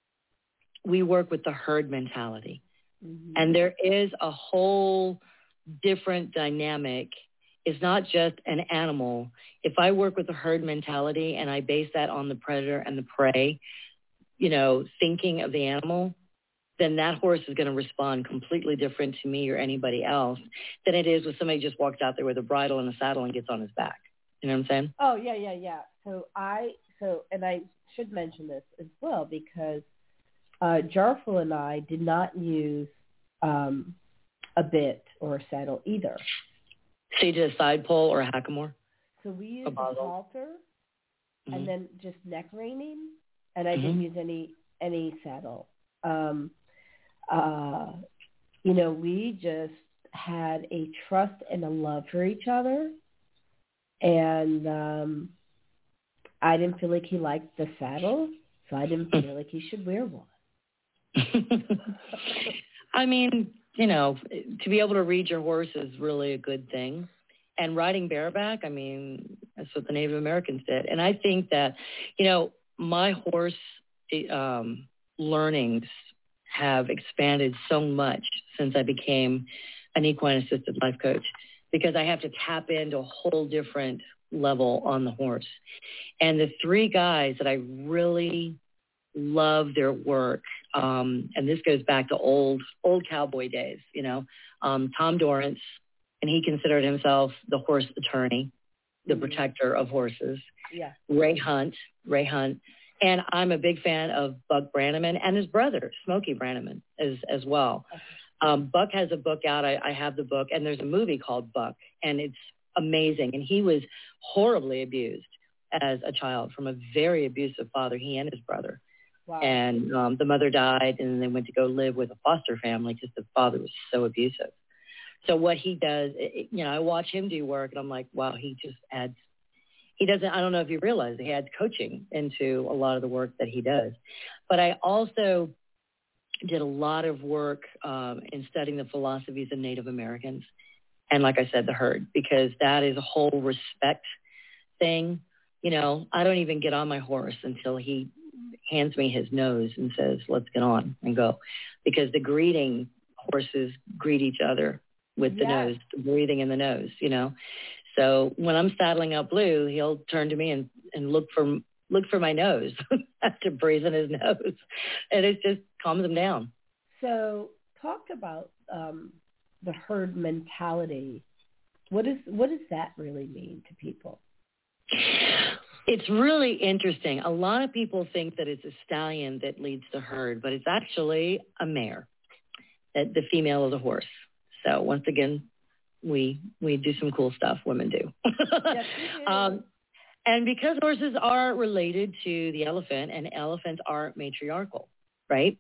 we work with the herd mentality. Mm-hmm. And there is a whole different dynamic. It's not just an animal. If I work with the herd mentality and I base that on the predator and the prey, you know, thinking of the animal, then that horse is going to respond completely different to me or anybody else than it is when somebody just walks out there with a bridle and a saddle and gets on his back. You know what I'm saying? Oh, yeah, yeah, yeah. So I, so, and I should mention this as well, because uh, Jarful and I did not use um, a bit or a saddle either. So you did a side pull or a hackamore? So we used a, a halter mm-hmm. and then just neck reining, and I mm-hmm. didn't use any any saddle. Um, uh, you know, we just had a trust and a love for each other, and um, I didn't feel like he liked the saddle, so I didn't feel like he should wear one. I mean, you know, to be able to read your horse is really a good thing. And riding bareback, I mean, that's what the Native Americans did. And I think that, you know, my horse um, learnings have expanded so much since I became an equine-assisted life coach, because I have to tap into a whole different level on the horse. And the three guys that I really love their work, um, and this goes back to old old cowboy days, you know, um, Tom Dorrance, and he considered himself the horse attorney, the mm-hmm. protector of horses. Yeah. Ray Hunt, Ray Hunt. And I'm a big fan of Buck Brannaman and his brother, Smokey Brannaman, as, as well. Okay. Um, Buck has a book out. I, I have the book, and there's a movie called Buck, and it's amazing. And he was horribly abused as a child from a very abusive father, he and his brother. Wow. And um, the mother died, and then they went to go live with a foster family because the father was so abusive. So what he does, it, you know, I watch him do work, and I'm like, wow, he just adds, he doesn't, I don't know if you realize, he adds coaching into a lot of the work that he does. But I also did a lot of work um, in studying the philosophies of Native Americans. And like I said, the herd, because that is a whole respect thing. You know, I don't even get on my horse until he hands me his nose and says, let's get on and go. Because the greeting, horses greet each other with the yes. nose, the breathing in the nose, you know. So when I'm saddling up Blue, he'll turn to me and, and look for look for my nose. to breathe in his nose, and it just calms him down. So talk about um, the herd mentality. What is what does that really mean to people? It's really interesting. A lot of people think that it's a stallion that leads the herd, but it's actually a mare. That the female is a horse. So once again, we we do some cool stuff. Women do. Yes, we do. um, and because horses are related to the elephant, and elephants are matriarchal, right?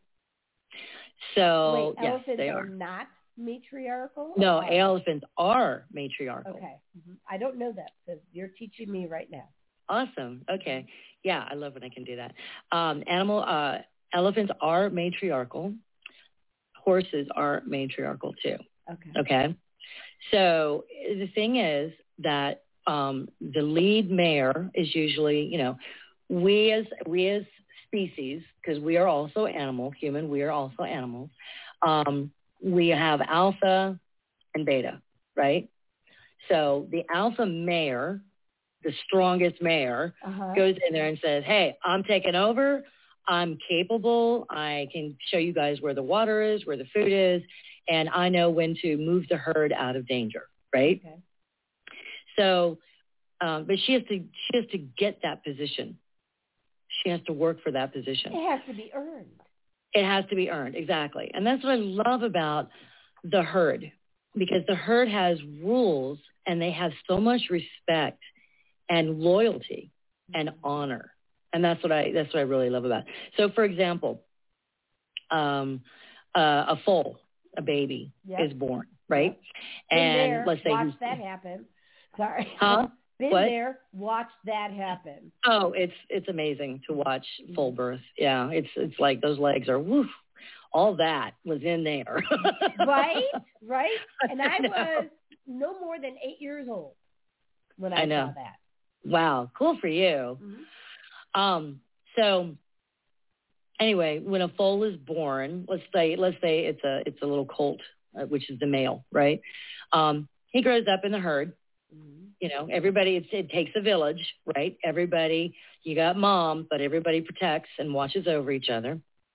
So Wait, yes, elephants they are are. not matriarchal? No, Or- elephants are matriarchal. Okay. Mm-hmm. I don't know that, so you're teaching me right now. Awesome. Okay. Yeah, I love when I can do that. Um, animal uh, elephants are matriarchal. Horses are matriarchal too. Okay. Okay. So the thing is that um, the lead mare is usually, you know, we as we as species, because we are also animal, human, we are also animals. Um, we have alpha and beta, right? So the alpha mare, the strongest mare, Uh-huh. goes in there and says, hey, I'm taking over. I'm capable. I can show you guys where the water is, where the food is, and I know when to move the herd out of danger, right? Okay. So, um, but she has to she has to get that position. She has to work for that position. It has to be earned. It has to be earned, exactly. And that's what I love about the herd, because the herd has rules and they have so much respect and loyalty and honor. And that's what I that's what I really love about it. So, for example, um, uh, a foal, a baby, Yep. is born, right? Been And there, let's say watch he's- that happen. Sorry. Huh? Been What? there, watch that happen. Oh, it's it's amazing to watch full birth. Yeah, it's it's like those legs are woof. All that was in there. Right? Right? And I I know. was no more than eight years old when I, I know. saw that. Wow, cool for you. Mm-hmm. Um, so anyway, when a foal is born, let's say let's say it's a it's a little colt, uh, which is the male, right? Um, he grows up in the herd. Mm-hmm. You know, everybody, it's, it takes a village, right? Everybody, you got mom, but everybody protects and watches over each other.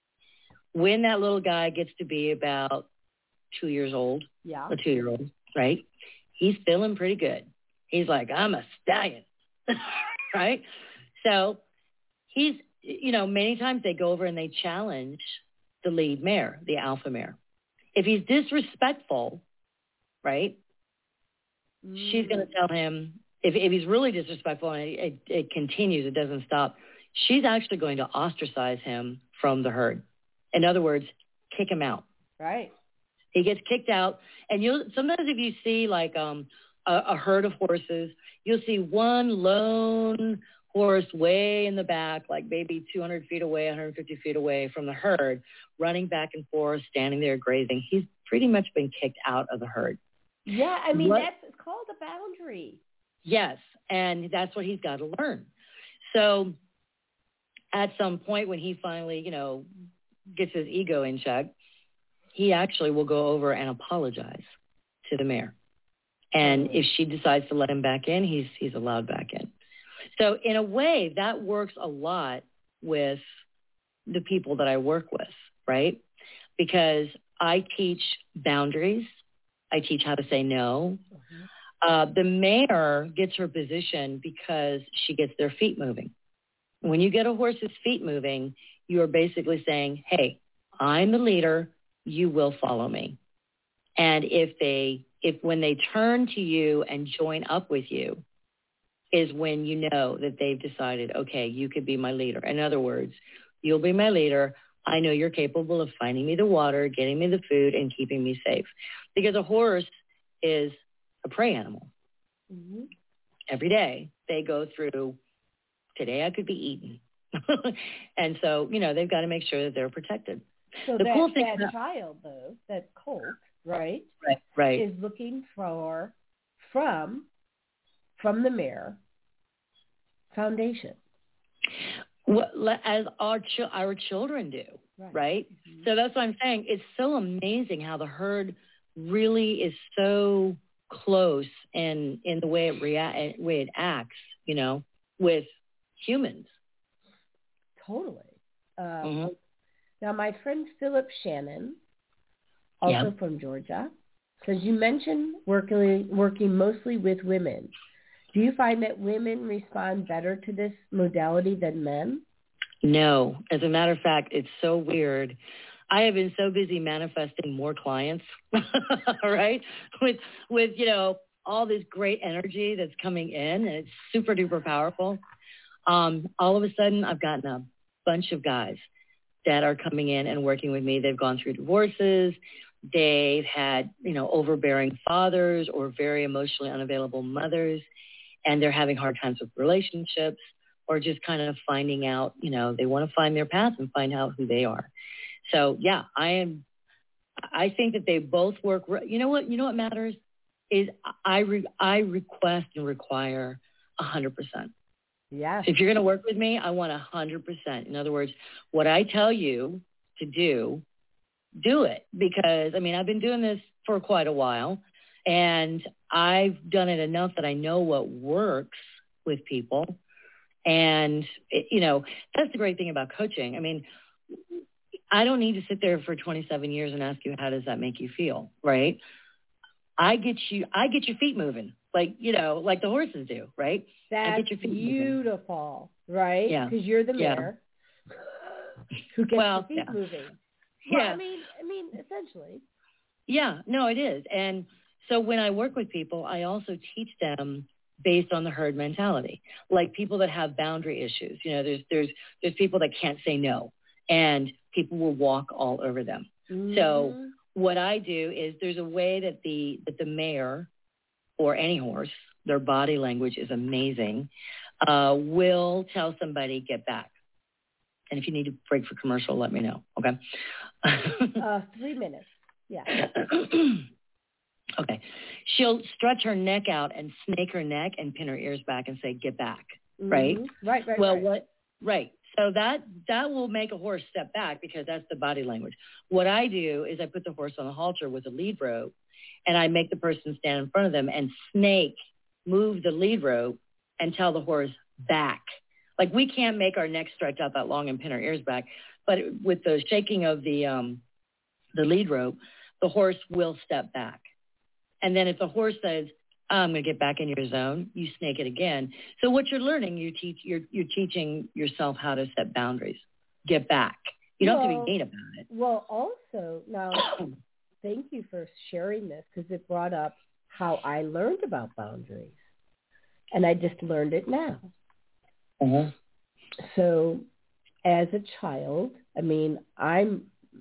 When that little guy gets to be about two years old, Yeah. a two-year-old, right? He's feeling pretty good. He's like, I'm a stallion, right? So he's, you know, many times they go over and they challenge the lead mare, the alpha mare. If he's disrespectful, right, Mm. she's going to tell him, if, if he's really disrespectful and it, it, it continues, it doesn't stop, she's actually going to ostracize him from the herd. In other words, kick him out. Right. He gets kicked out. And you'll sometimes if you see like um, a, a herd of horses, you'll see one lone horse way in the back, like maybe two hundred feet away, one hundred fifty feet away from the herd, running back and forth, standing there grazing. He's pretty much been kicked out of the herd. Yeah, I mean, What- that's it's called a boundary. Yes, and that's what he's got to learn. So at some point when he finally, you know, gets his ego in check, he actually will go over and apologize to the mare. And if she decides to let him back in, he's he's allowed back in. So in a way, that works a lot with the people that I work with, right? Because I teach boundaries. I teach how to say no. Mm-hmm. Uh, the mare gets her position because she gets their feet moving. When you get a horse's feet moving, you are basically saying, hey, I'm the leader. You will follow me. And if they, if when they turn to you and join up with you is when you know that they've decided, okay, you could be my leader. In other words, you'll be my leader. I know you're capable of finding me the water, getting me the food, and keeping me safe. Because a horse is a prey animal. Mm-hmm. Every day they go through, today I could be eaten. And so, you know, they've got to make sure that they're protected. So The that, cool thing that about- child, though, that colt, right, Right, right. is looking for, from, from the mare, foundation. Well, le- as our ch- our children do, Right. right? Mm-hmm. So that's what I'm saying. It's so amazing how the herd really is so close in in the way it rea- way it acts, you know, with humans. totally. Um, Mm-hmm. Now, my friend Philip Shannon, also Yep. from Georgia, says you mentioned working working mostly with women. Do you find that women respond better to this modality than men? No. As a matter of fact, it's so weird. I have been so busy manifesting more clients, right? With, with, you know, all this great energy that's coming in, and it's super duper powerful. Um, all of a sudden, I've gotten a bunch of guys that are coming in and working with me. They've gone through divorces. They've had, you know, overbearing fathers or very emotionally unavailable mothers, and they're having hard times with relationships or just kind of finding out, you know, they want to find their path and find out who they are. So, yeah, I am, I think that they both work. You know what, you know what matters is I, re, I request and require a hundred percent. Yeah. If you're going to work with me, I want a hundred percent. In other words, what I tell you to do, do it. Because, I mean, I've been doing this for quite a while, and I've done it enough that I know what works with people. And, it, you know, that's the great thing about coaching. I mean, I don't need to sit there for twenty-seven years and ask you, how does that make you feel, right? I get you, I get your feet moving, like, you know, like the horses do, right? That's I get your feet beautiful, moving. Right? Yeah. Because you're the Yeah. mare who gets well, the feet yeah. moving. Yeah. Well, I mean, I mean, essentially. Yeah, no, it is. And so when I work with people, I also teach them based on the herd mentality. Like people that have boundary issues, you know, there's there's there's people that can't say no, and people will walk all over them. Mm-hmm. So what I do is there's a way that the that the mare or any horse, their body language is amazing, uh, will tell somebody, get back. And if you need to break for commercial, let me know. Okay. uh, three minutes. Yeah. Okay. She'll stretch her neck out and snake her neck and pin her ears back and say, get back. Mm-hmm. Right? Right, right, well, right. what, right. So that, that will make a horse step back because that's the body language. What I do is I put the horse on a halter with a lead rope, and I make the person stand in front of them and snake, move the lead rope and tell the horse back. Like we can't make our neck stretch out that long and pin our ears back, but with the shaking of the, um, the lead rope, the horse will step back. And then if the horse says, I'm going to get back in your zone, you snake it again. So what you're learning, you teach, you're, you're teaching yourself how to set boundaries. Get back. You don't well, have to be mean about it. Well, also, now, thank you for sharing this because it brought up how I learned about boundaries. And I just learned it now. Uh-huh. So as a child, I mean, I'm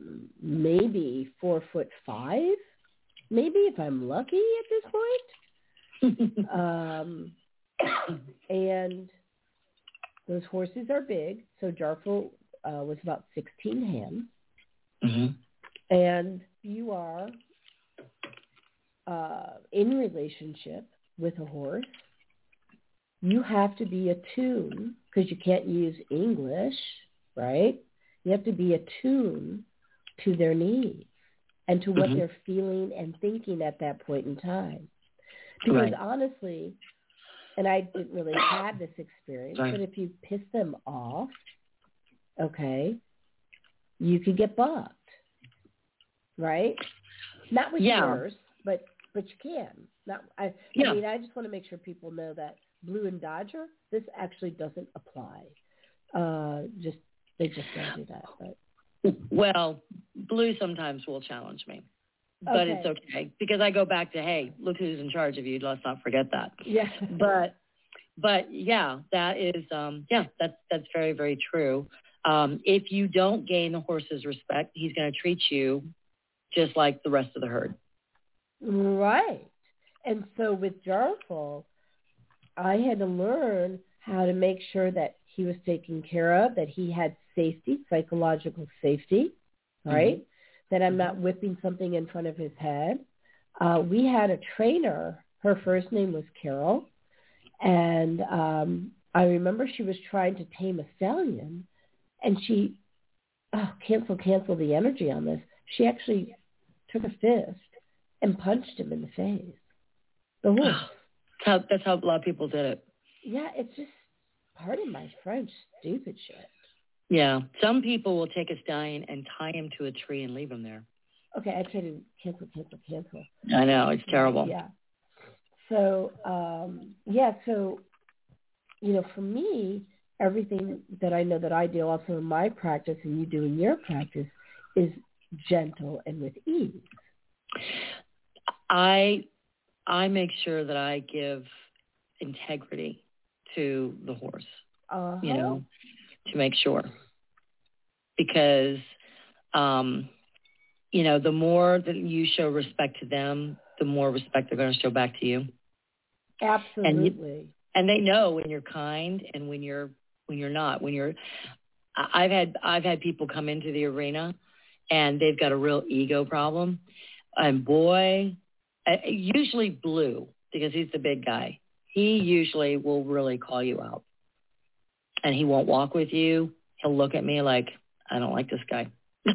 maybe four foot five, maybe if I'm lucky at this point. um, and those horses are big. So Jarfel uh, was about sixteen hands. Mm-hmm. And you are uh, in relationship with a horse. You have to be attuned because you can't use English, right? You have to be attuned to their needs and to what mm-hmm. they're feeling and thinking at that point in time. Because right. honestly, and I didn't really have this experience, right. but if you piss them off, okay, you could get bucked, right? Not with yeah. yours, but but you can. Not. I, yeah. I mean, I just want to make sure people know that Blue and Dodger, this actually doesn't apply. Uh, just they just don't do that. But. Well, Blue sometimes will challenge me, but okay. it's okay because I go back to, hey, look who's in charge of you. Let's not forget that. Yeah. But, but yeah, that is, um, yeah, that's that's very very true. Um, if you don't gain the horse's respect, he's going to treat you just like the rest of the herd. Right. And so with Jarfel, I had to learn how to make sure that he was taken care of, that he had safety, psychological safety, right? Mm-hmm. That I'm not whipping something in front of his head. Uh, we had a trainer. Her first name was Carol. And um, I remember she was trying to tame a stallion. And she, oh, cancel, cancel the energy on this. She actually took a fist and punched him in the face. The horse. That's how, that's how a lot of people did it. Yeah, it's just, pardon my French, stupid shit. Yeah. Some people will take a stallion and tie him to a tree and leave him there. Okay, I tried to cancel, cancel, cancel. I know. It's terrible. Yeah. So, um, yeah, so, you know, for me, everything that I know that I do also in my practice and you do in your practice is gentle and with ease. I I make sure that I give integrity to the horse, uh-huh. you know, to make sure. Because, um, you know, the more that you show respect to them, the more respect they're going to show back to you. Absolutely. And, you, and they know when you're kind and when you're when you're not. When you're, I've had I've had people come into the arena, and they've got a real ego problem. And boy, usually Blue, because he's the big guy, he usually will really call you out. And he won't walk with you. He'll look at me like, I don't like this guy.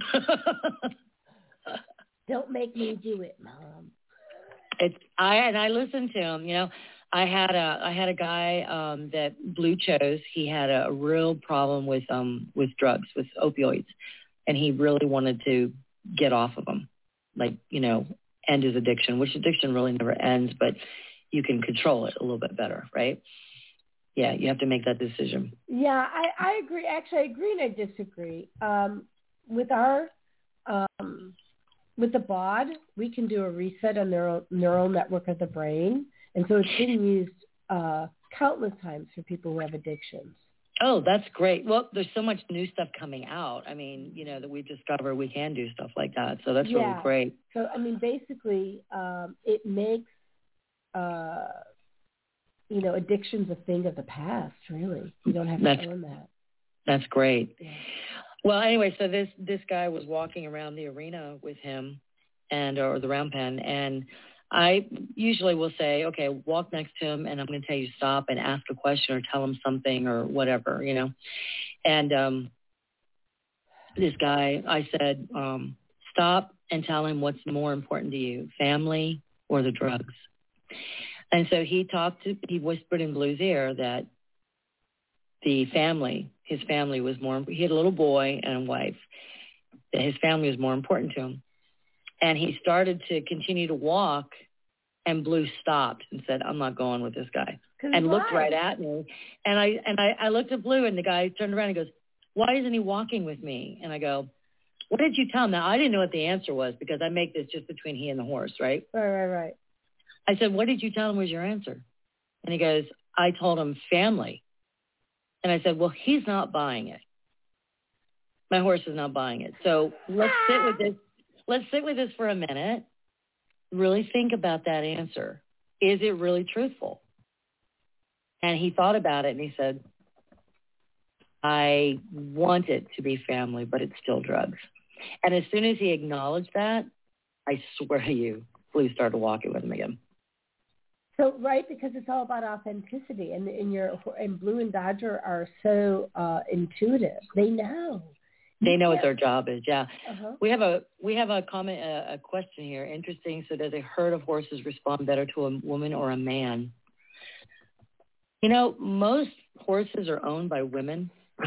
Don't make me do it, Mom. It's I and I listened to him. You know, I had a I had a guy um, that Blue chose. He had a, a real problem with um with drugs, with opioids, and he really wanted to get off of them, like, you know, end his addiction. Which addiction really never ends, but you can control it a little bit better, right? Yeah, you have to make that decision. Yeah, I, I agree. Actually, I agree and I disagree. Um, with our, um, with the B O D, we can do a reset on neural, neural network of the brain. And so it's been used uh, countless times for people who have addictions. Oh, that's great. Well, there's so much new stuff coming out. I mean, you know, that we've discovered we can do stuff like that. So that's yeah. really great. So, I mean, basically, um, it makes, uh, you know, addiction's a thing of the past, really. You don't have to that's, own that. That's great. Yeah. Well, anyway, so this, this guy was walking around the arena with him and or the round pen, and I usually will say, okay, walk next to him, and I'm going to tell you to stop and ask a question or tell him something or whatever, you know. And um, this guy, I said, um, stop and tell him what's more important to you, family or the drugs. And so he talked to, he whispered in Blue's ear that the family, his family was more, he had a little boy and a wife, that his family was more important to him. And he started to continue to walk, and Blue stopped and said, I'm not going with this guy. And why? Looked right at me. And I and I, I looked at Blue, and the guy turned around and goes, why isn't he walking with me? And I go, what did you tell him? Now, I didn't know what the answer was because I make this just between he and the horse, right? Right, right, right. I said, what did you tell him was your answer? And he goes, I told him family. And I said, well, he's not buying it. My horse is not buying it. So let's sit with this. Let's sit with this for a minute. Really think about that answer. Is it really truthful? And he thought about it, and he said, I want it to be family, but it's still drugs. And as soon as he acknowledged that, I swear to you, Blue started walking with him again. So, right, because it's all about authenticity, and, and, your, and Blue and Dodger are so uh, intuitive. They know. They know what their job is, yeah. Uh-huh. We have a we have a comment, a, a question here. Interesting. So, does a herd of horses respond better to a woman or a man? You know, most horses are owned by women.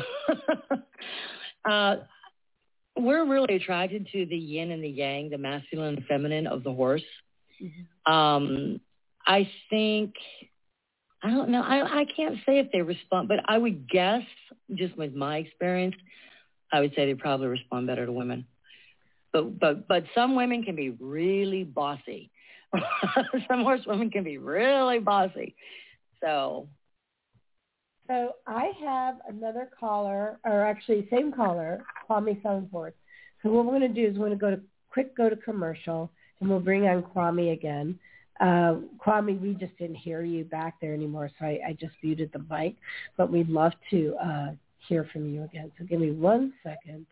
uh, we're really attracted to the yin and the yang, the masculine and feminine of the horse. Mm-hmm. Um, I think, I don't know, I, I can't say if they respond, but I would guess, just with my experience, I would say they probably respond better to women. But but but some women can be really bossy. Some horse women can be really bossy. So. So I have another caller, or actually same caller, Kwame Sunforth. So what we're going to do is we're going to go to quick go to commercial, and we'll bring on Kwame again. Uh, Kwame, we just didn't hear you back there anymore, so I, I just muted the mic. But we'd love to uh, hear from you again. So give me one second.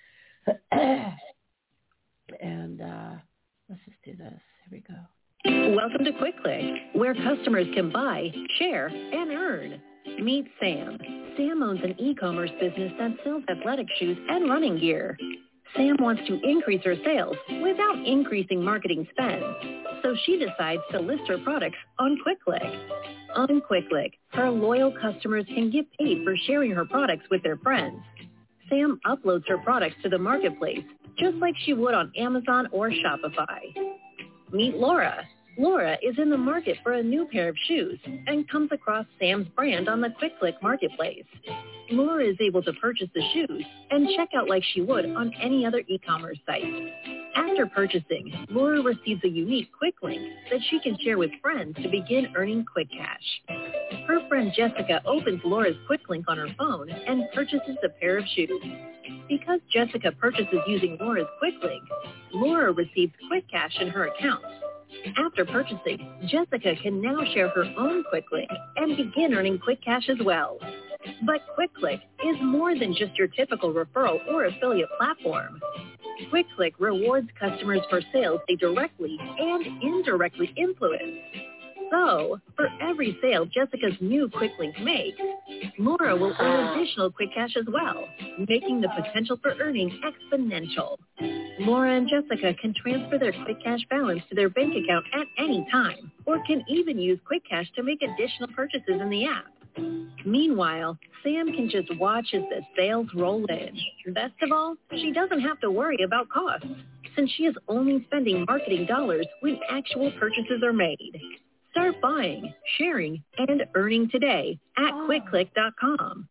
and uh, let's just do this. Here we go. Welcome to QuickClick, where customers can buy, share, and earn. Meet Sam. Sam owns an e-commerce business that sells athletic shoes and running gear. Sam wants to increase her sales without increasing marketing spend. So she decides to list her products on QuickClick. On QuickClick, her loyal customers can get paid for sharing her products with their friends. Sam uploads her products to the marketplace, just like she would on Amazon or Shopify. Meet Laura. Laura is in the market for a new pair of shoes and comes across Sam's brand on the QuickClick marketplace. Laura is able to purchase the shoes and check out like she would on any other e-commerce site. After purchasing, Laura receives a unique quick link that she can share with friends to begin earning quick cash. Her friend Jessica opens Laura's quick link on her phone and purchases a pair of shoes. Because Jessica purchases using Laura's quick link, Laura receives quick cash in her account. After purchasing, Jessica can now share her own QuickLink and begin earning quick cash as well. But QuickClick is more than just your typical referral or affiliate platform. QuickClick rewards customers for sales they directly and indirectly influence. So, for every sale Jessica's new QuickLink makes, Laura will earn additional quick cash as well, making the potential for earning exponential. Laura and Jessica can transfer their quick cash balance to their bank account at any time, or can even use quick cash to make additional purchases in the app. Meanwhile, Sam can just watch as the sales roll in. Best of all, she doesn't have to worry about costs, since she is only spending marketing dollars when actual purchases are made. Start buying, sharing, and earning today at oh. quick click dot com.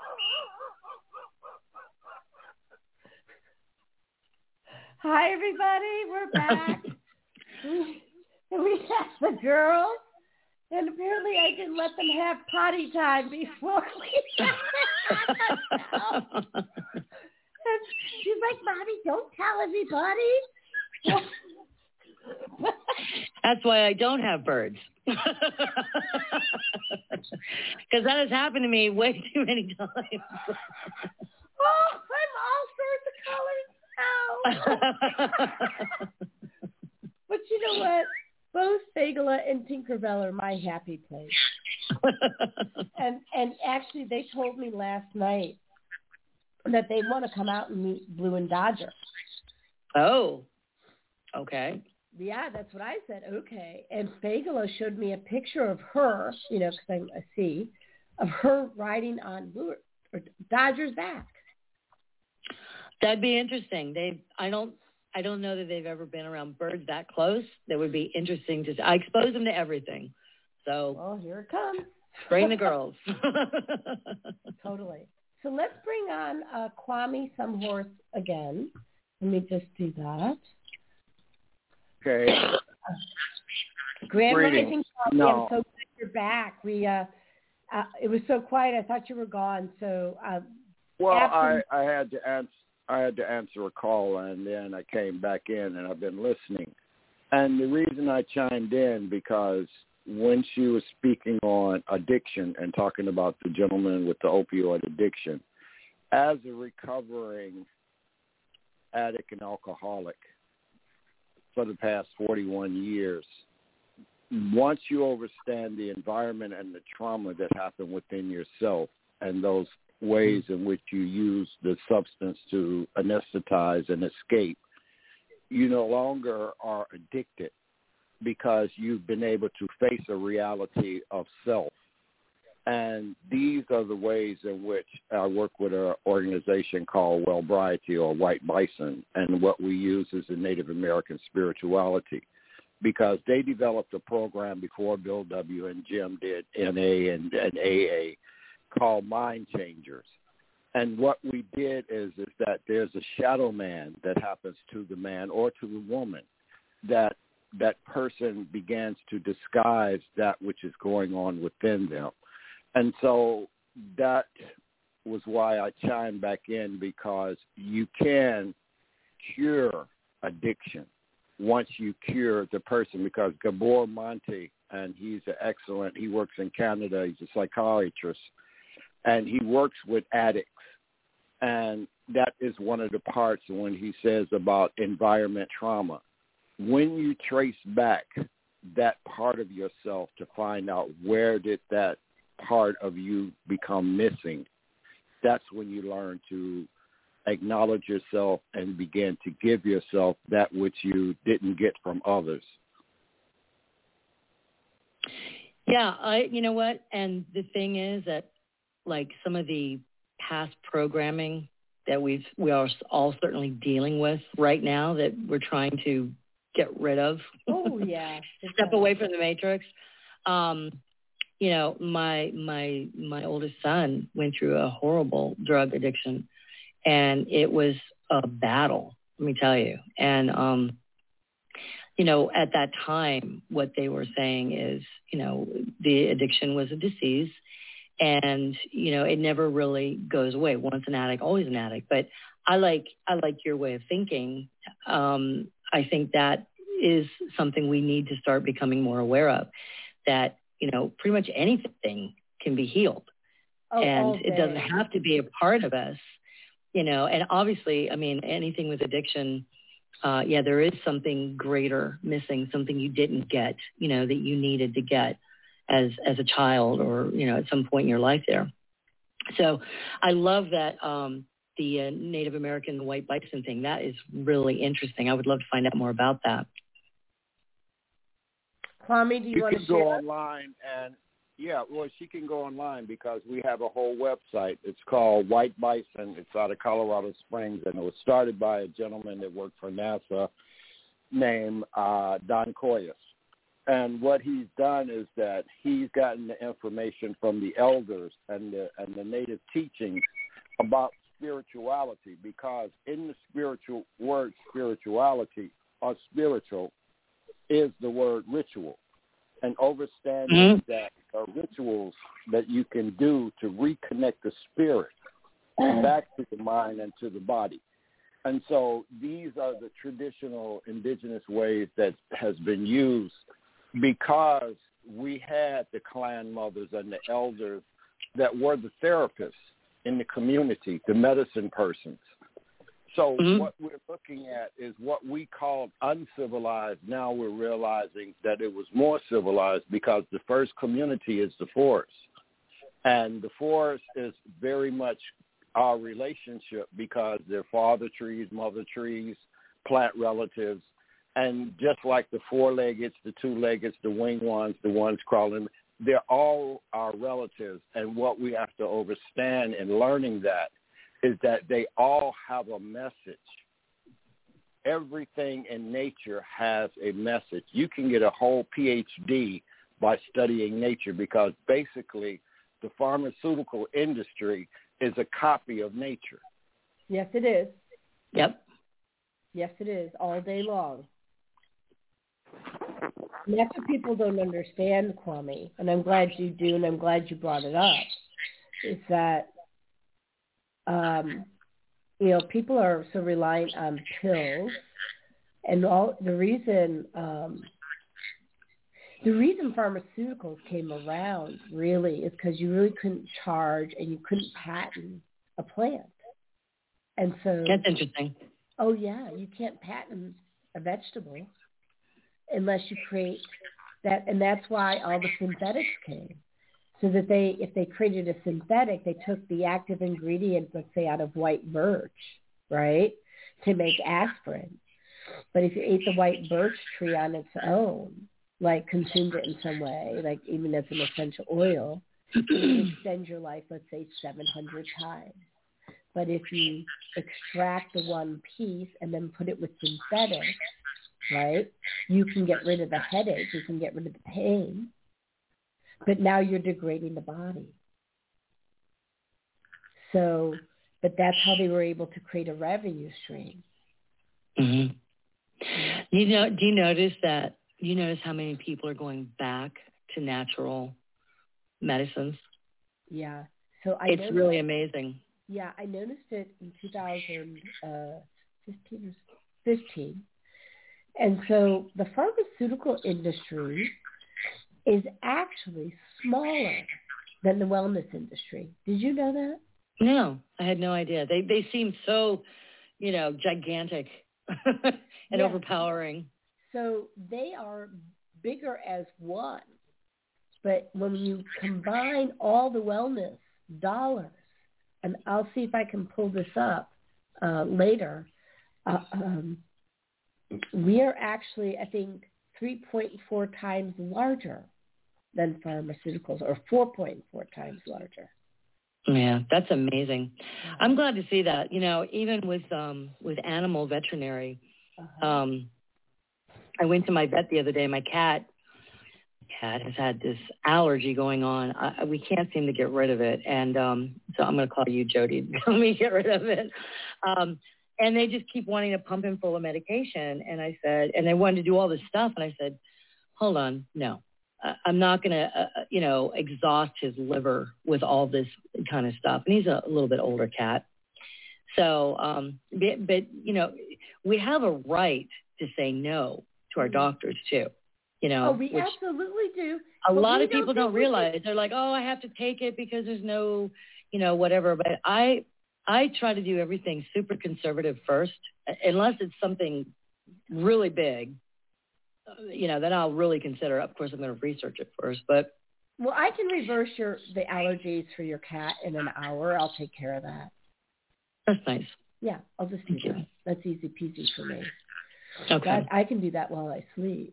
Hi, everybody. We're back. we, we have the girls, and apparently I didn't let them have potty time before we got And she's like, Mommy, don't tell everybody. That's why I don't have birds. Because that has happened to me way too many times. Oh, I'm all sorts of colors now. But you know what? Both Fagala and Tinkerbell are my happy place. and and actually, they told me last night that they want to come out and meet Blue and Dodger. Oh, okay. Yeah, that's what I said. Okay. And Fagala showed me a picture of her, you know, because I'm a C, of her riding on Blue or Dodger's back. That'd be interesting. They, I don't, I don't know that they've ever been around birds that close. That would be interesting to. I expose them to everything. So. Well, here it comes. Bring the girls. Totally. So let's bring on uh, Kwame Sumhorse again. Let me just do that. Okay. Grand Rising, no. I'm so glad you're back. We, uh, uh, it was so quiet. I thought you were gone. So, uh, well, after... I, I had to answer. I had to answer a call, and then I came back in, and I've been listening. And the reason I chimed in because when she was speaking on addiction and talking about the gentleman with the opioid addiction, as a recovering addict and alcoholic for the past forty-one years, once you understand the environment and the trauma that happened within yourself and those ways in which you use the substance to anesthetize and escape, you no longer are addicted because you've been able to face a reality of self. And these are the ways in which I work with an organization called Wellbriety or White Bison, and what we use is the Native American spirituality, because they developed a program before Bill W. and Jim did N A and, and A A called Mind Changers. And what we did is, is that there's a shadow man that happens to the man or to the woman, that that person begins to disguise that which is going on within them. And so that was why I chimed back in, because you can cure addiction once you cure the person, because Gabor Mate, and he's an excellent, he works in Canada, he's a psychiatrist, and he works with addicts. And that is one of the parts when he says about environment trauma. When you trace back that part of yourself to find out where did that part of you become missing, that's when you learn to acknowledge yourself and begin to give yourself that which you didn't get from others. Yeah, I, you know what? And the thing is that, like, some of the past programming that we've we are all certainly dealing with right now that we're trying to get rid of. Oh yeah, Step away from the matrix. Um, you know, my my my oldest son went through a horrible drug addiction, and it was a battle. Let me tell you. And um, you know, at that time, what they were saying is, you know, the addiction was a disease. And, you know, it never really goes away. Once an addict, always an addict. But I like I like your way of thinking. Um, I think that is something we need to start becoming more aware of, that, you know, pretty much anything can be healed. Oh, and it doesn't have to be a part of us, you know. And obviously, I mean, anything with addiction, uh, yeah, there is something greater missing, something you didn't get, you know, that you needed to get as as a child or, you know, at some point in your life there. So I love that um, the uh, Native American white bison thing. That is really interesting. I would love to find out more about that. Kwame, do you, you want can to go share? online and, yeah, well, she can go online because we have a whole website. It's called White Bison. It's out of Colorado Springs, and it was started by a gentleman that worked for NASA named uh, Don Coyas. And what he's done is that he's gotten the information from the elders and the and the native teachings about spirituality, because in the spiritual word spirituality or spiritual is the word ritual, and understanding mm-hmm. that are rituals that you can do to reconnect the spirit back to the mind and to the body. And so these are the traditional indigenous ways that has been used, because we had the clan mothers and the elders that were the therapists in the community, the medicine persons. So mm-hmm. what we're looking at is what we called uncivilized. Now we're realizing that it was more civilized, because the first community is the forest. And the forest is very much our relationship, because they're father trees, mother trees, plant relatives. And just like the four-leggeds, the two-leggeds, the winged ones, the ones crawling, they're all our relatives. And what we have to understand in learning that is that they all have a message. Everything in nature has a message. You can get a whole P H D by studying nature, because basically the pharmaceutical industry is a copy of nature. Yes, it is. Yep. Yes, it is, all day long. And that's what people don't understand, Kwame, and I'm glad you do, and I'm glad you brought it up, is that, um, you know, people are so reliant on pills, and all the reason, um, the reason pharmaceuticals came around really is because you really couldn't charge and you couldn't patent a plant. And so that's interesting. Oh yeah, you can't patent a vegetable unless you create that, and that's why all the synthetics came. So that they, if they created a synthetic, they took the active ingredients, let's say out of white birch, right, to make aspirin. But if you ate the white birch tree on its own, like consumed it in some way, like even as an essential oil, it would extend your life, let's say, seven hundred times. But if you extract the one piece and then put it with synthetics, right, you can get rid of the headache, you can get rid of the pain, but now you're degrading the body. So, but that's how they were able to create a revenue stream. Mm-hmm. You know, do you notice that, do you notice how many people are going back to natural medicines? Yeah. So I It's noticed, really amazing. Yeah, I noticed it in two thousand fifteen or fifteen. And so the pharmaceutical industry is actually smaller than the wellness industry. Did you know that? No, I had no idea. They they seem so, you know, gigantic and yeah. overpowering. So they are bigger as one. But when you combine all the wellness dollars, and I'll see if I can pull this up uh, later, uh, um, we are actually, I think, three point four times larger than pharmaceuticals, or four point four times larger. Yeah, that's amazing. I'm glad to see that. You know, even with um, with animal veterinary, uh-huh. um, I went to my vet the other day. My cat, cat has had this allergy going on. I, we can't seem to get rid of it, and um, so I'm going to call you Jody to help me get rid of it. Um, and they just keep wanting to pump him full of medication. And I said, and they wanted to do all this stuff, and I said, hold on, no. I'm not going to, uh, you know, exhaust his liver with all this kind of stuff. And he's a, a little bit older cat. So, um, but, but, you know, we have a right to say no to our doctors, too. You know, oh, we which absolutely do. A but lot of don't people don't realize. Can... They're like, oh, I have to take it because there's no, you know, whatever. But I, I try to do everything super conservative first, unless it's something really big. You know, then I'll really consider. Of course, I'm going to research it first, but well, I can reverse your the allergies for your cat in an hour. I'll take care of that. That's nice. Yeah, I'll just do Thank that. You. That's easy peasy for me. Okay, that, I can do that while I sleep.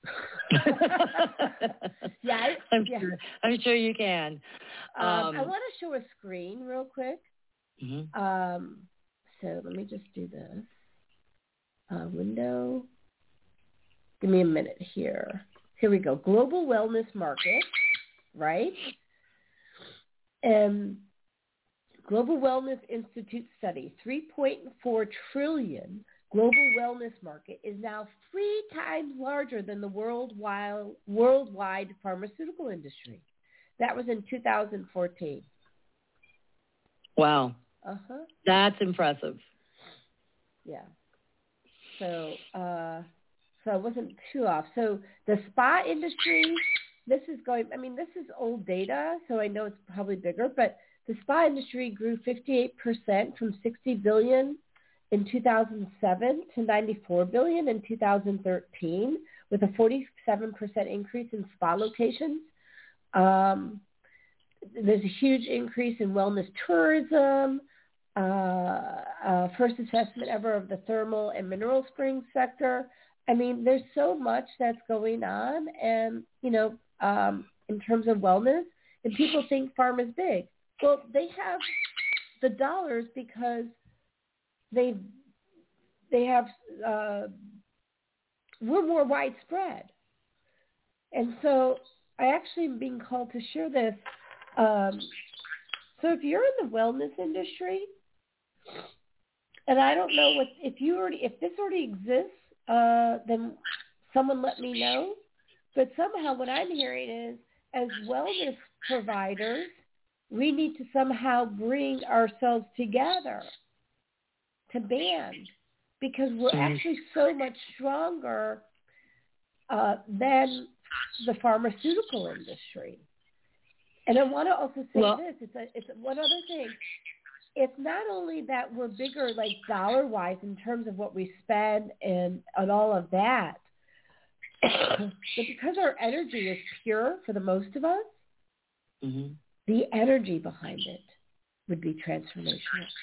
yeah, I, I'm yeah. sure. I'm sure you can. Um, Um, I want to show a screen real quick. Mm-hmm. Um, so let me just do this. Uh, window. Give me a minute here. Here we go. Global wellness market, right? And Global Wellness Institute study, three point four trillion global wellness market is now three times larger than the worldwide, worldwide pharmaceutical industry. That was in two thousand fourteen. Wow. Uh-huh. That's impressive. Yeah. So, uh, so I wasn't too off. So the spa industry, this is going, I mean, this is old data, so I know it's probably bigger, but the spa industry grew fifty-eight percent from sixty billion dollars in two thousand seven to ninety-four billion dollars in two thousand thirteen, with a forty-seven percent increase in spa locations. Um, there's a huge increase in wellness tourism, uh, uh, first assessment ever of the thermal and mineral springs sector. I mean, there's so much that's going on, and, you know, um, in terms of wellness, and people think pharma is big. Well, they have the dollars because they they have uh, we're more widespread, and so I actually am being called to share this. Um, so if you're in the wellness industry, and I don't know what if you already if this already exists, uh, then someone let me know. But somehow what I'm hearing is, as wellness providers, we need to somehow bring ourselves together to band, because we're actually so much stronger uh, than the pharmaceutical industry. And I want to also say well, this. It's, a, it's a, one other thing. It's not only that we're bigger, like dollar-wise, in terms of what we spend and, and all of that, but because our energy is pure for the most of us, mm-hmm. the energy behind it would be transformational.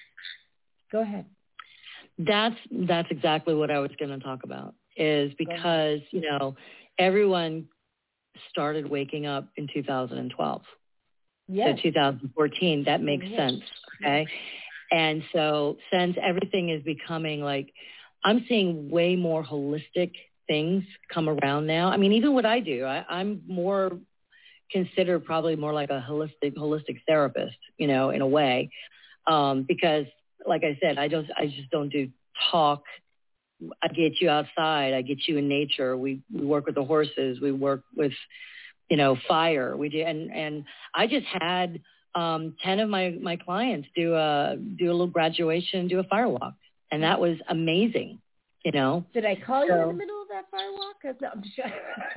Go ahead. That's that's exactly what I was going to talk about, is because, you know, everyone started waking up in two thousand twelve. Yes. So two thousand fourteen, that makes mm-hmm. sense, okay? And so since everything is becoming like, I'm seeing way more holistic things come around now. I mean, even what I do, I, I'm more considered probably more like a holistic holistic therapist, you know, in a way, um, because like I said, I just I just don't do talk. I get you outside. I get you in nature. We we work with the horses. We work with, you know, fire. We do, and and I just had um, ten of my my clients do a do a little graduation, do a fire walk, and that was amazing. You know. Did I call so, you in the middle of that fire walk? 'Cause no, I'm sure.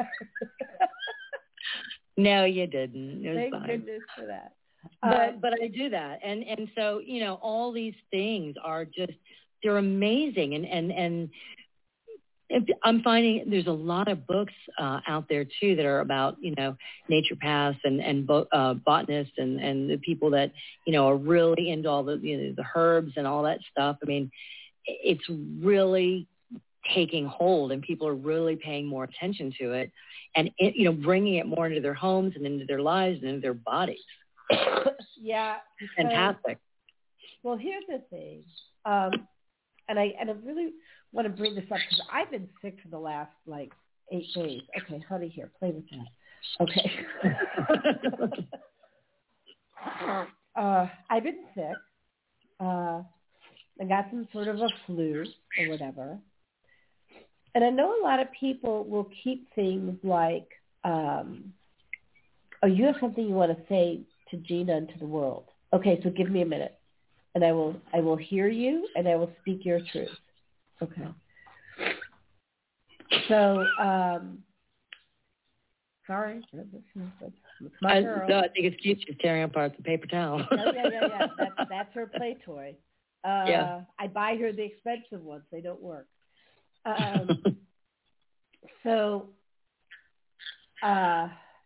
No, you didn't. It was Thank fine. goodness for that. But Um, but I do that, and and so, you know, all these things are just, they're amazing, and and and I'm finding there's a lot of books uh, out there too that are about, you know, naturopaths and and bo- uh, botanists and and the people that, you know, are really into all the, you know, the herbs and all that stuff. I mean, it's really taking hold, and people are really paying more attention to it, and it, you know, bringing it more into their homes and into their lives and into their bodies. Yeah. Because, Fantastic. well, here's the thing. Um, and I and I really want to bring this up because I've been sick for the last, like, eight days. Okay, honey, here, play with that. Okay. uh, I've been sick. Uh, I got some sort of a flu or whatever. And I know a lot of people will keep things like, um, oh, you have something you want to say to Gina and to the world. Okay, so give me a minute. And I will I will hear you and I will speak your truth. Okay. So, um, sorry. That's, that's, that's my I, girl. no, I think it's cute. She's tearing apart the paper towel. Oh, yeah, yeah, yeah. That's, that's her play toy. Uh, Yeah. I buy her the expensive ones. They don't work. Um, so, uh,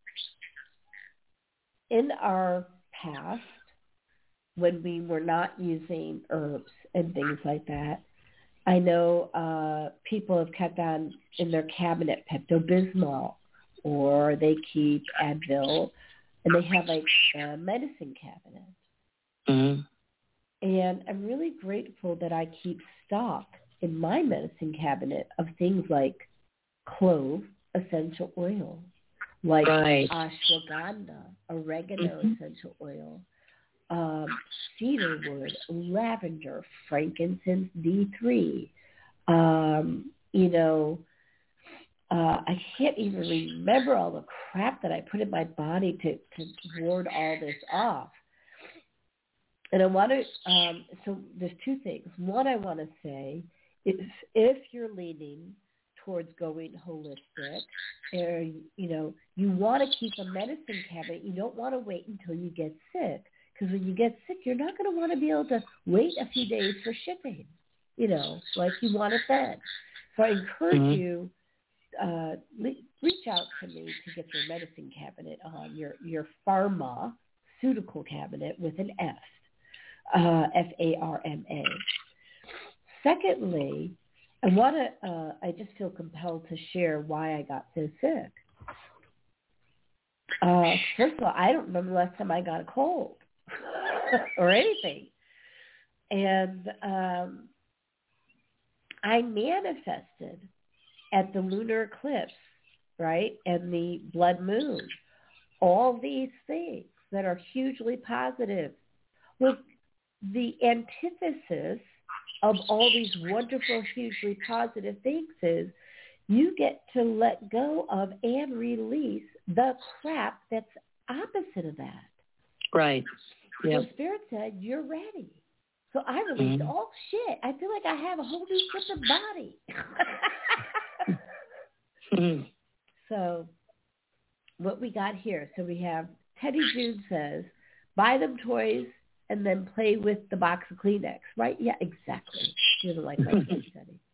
in our past, when we were not using herbs and things like that, I know uh, people have kept on in their cabinet Pepto-Bismol, or they keep Advil, and they have like a medicine cabinet. Mm-hmm. And I'm really grateful that I keep stock in my medicine cabinet of things like clove essential oil, like Right. ashwagandha, oregano Mm-hmm. essential oil, um, cedarwood, lavender, frankincense D three. Um, you know, uh, I can't even remember all the crap that I put in my body to, to ward all this off. And I want to, um, so there's two things. One, I want to say is if you're leaning towards going holistic, or, you know, you want to keep a medicine cabinet, you don't want to wait until you get sick. Because when you get sick, you're not going to want to be able to wait a few days for shipping, you know, like you want it then. So I encourage mm-hmm. you, uh, le- reach out to me to get your medicine cabinet on, your, your pharmaceutical cabinet with an F, uh, F A R M A. Secondly, I want to, uh, I just feel compelled to share why I got so sick. Uh, first of all, I don't remember the last time I got a cold. or anything. And um, I manifested at the lunar eclipse, right, and the blood moon, all these things that are hugely positive. Well, the antithesis of all these wonderful, hugely positive things is you get to let go of and release the crap that's opposite of that. Right. Yep. So Spirit said, you're ready. So I released mm-hmm. all shit. I feel like I have a whole new different body. mm-hmm. So what we got here, so we have Teddy June says, buy them toys and then play with the box of Kleenex, right? Yeah, exactly. She doesn't like my Teddy.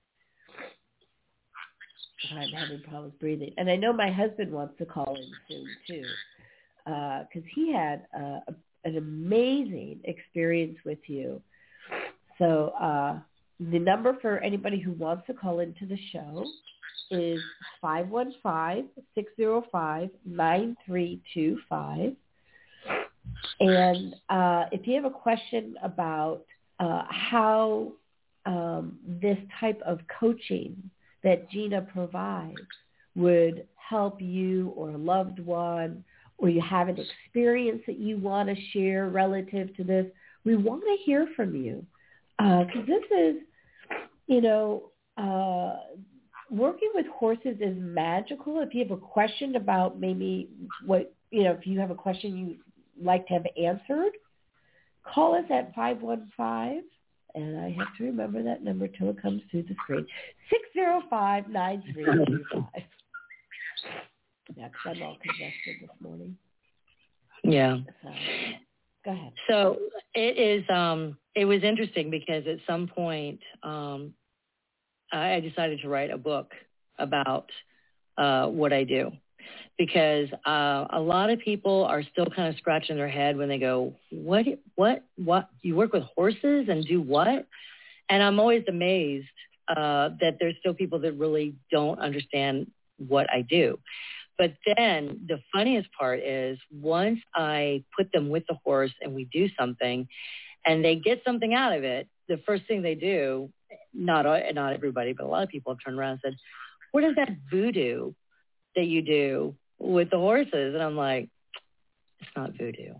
I'm having problems breathing. And I know my husband wants to call in soon, too, because uh, he had uh, a an amazing experience with you. So uh, the number for anybody who wants to call into the show is five one five, six zero five, nine three two five. And uh, if you have a question about uh, how um, this type of coaching that Gina provides would help you or a loved one, or you have an experience that you want to share relative to this, we want to hear from you. Because uh, this is, you know, uh, working with horses is magical. If you have a question about maybe what, you know, if you have a question you'd like to have answered, call us at five one five, and I have to remember that number till it comes through the screen, six zero five, nine three two five. Yeah, because I'm all congested this morning. Yeah. So, go ahead. So it is. Um, it was interesting because at some point um, I decided to write a book about uh, what I do, because uh, a lot of people are still kind of scratching their head when they go, "What? What? What? You work with horses and do what?" And I'm always amazed uh, that there's still people that really don't understand what I do. But then the funniest part is once I put them with the horse and we do something and they get something out of it, the first thing they do, not not everybody, but a lot of people have turned around and said, what is that voodoo that you do with the horses? And I'm like, it's not voodoo.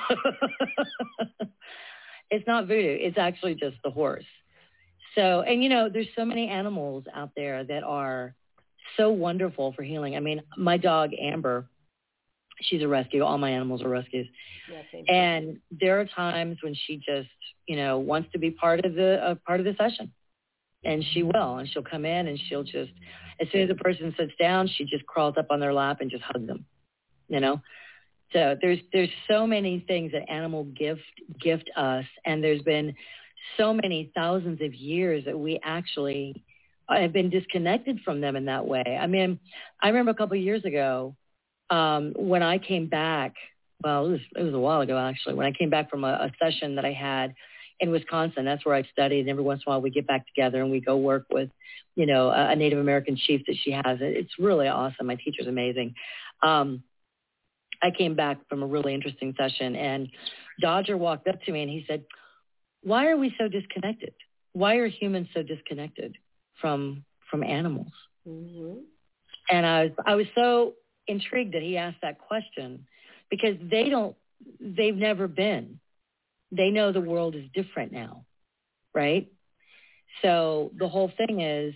It's not voodoo. It's actually just the horse. So, and you know, there's so many animals out there that are so wonderful for healing. I mean, my dog, Amber, she's a rescue. All my animals are rescues. Yeah, and there are times when she just, you know, wants to be part of the uh, part of the session. And she will. And she'll come in and she'll just, as soon as the person sits down, she just crawls up on their lap and just hugs them, you know. So there's there's so many things that animal gift gift us, and there's been so many thousands of years that we actually have been disconnected from them in that way. I mean, I remember a couple of years ago um, when I came back. Well, it was it was a while ago actually. When I came back from a, a session that I had in Wisconsin, that's where I studied. And every once in a while we get back together and we go work with, you know, a, a Native American chief that she has. It's really awesome. My teacher's amazing. Um, I came back from a really interesting session, and Dodger walked up to me and he said, why are we so disconnected? Why are humans so disconnected from from animals? Mm-hmm. And I was I was so intrigued that he asked that question, because they don't, they've never been. They know the world is different now, right? So the whole thing is,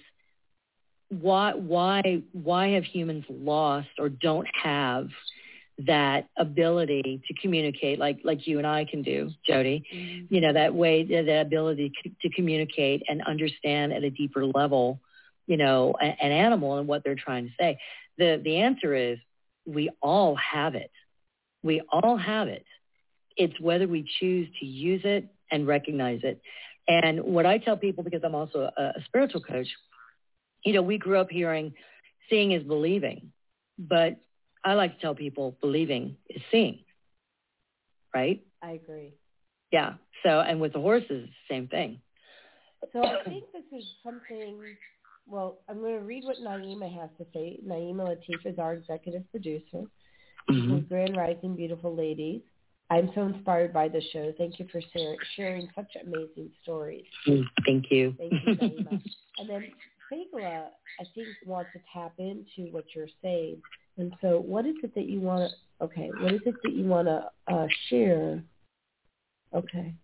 why why why have humans lost or don't have that ability to communicate like like you and I can do, Jody? Mm-hmm. You know, that way, that ability to communicate and understand at a deeper level, you know, an, an animal and what they're trying to say. The the answer is we all have it. We all have it. It's whether we choose to use it and recognize it. And what I tell people, because I'm also a, a spiritual coach, you know, we grew up hearing seeing is believing, but I like to tell people believing is seeing, right? I agree. Yeah. So, and with the horses, it's the same thing. So I think this is something, well, I'm going to read what Naima has to say. Naima Latif is our executive producer. Mm-hmm. She's Grand Rising, beautiful ladies. I'm so inspired by the show. Thank you for share, sharing such amazing stories. Thank you. Thank you, Naima. And then Fagala, I think, wants to tap into what you're saying. And so what is it that you want to, okay, what is it that you want to uh, share? Okay.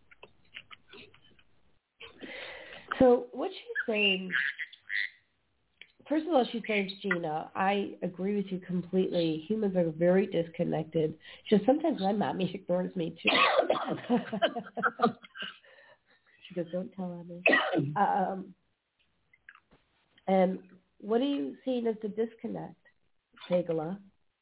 So what she's saying, first of all, she says, Gina, I agree with you completely. Humans are very disconnected. She goes, sometimes my mommy ignores me too. She goes, don't tell her this. Um, and what are you seeing as the disconnect, Fagala?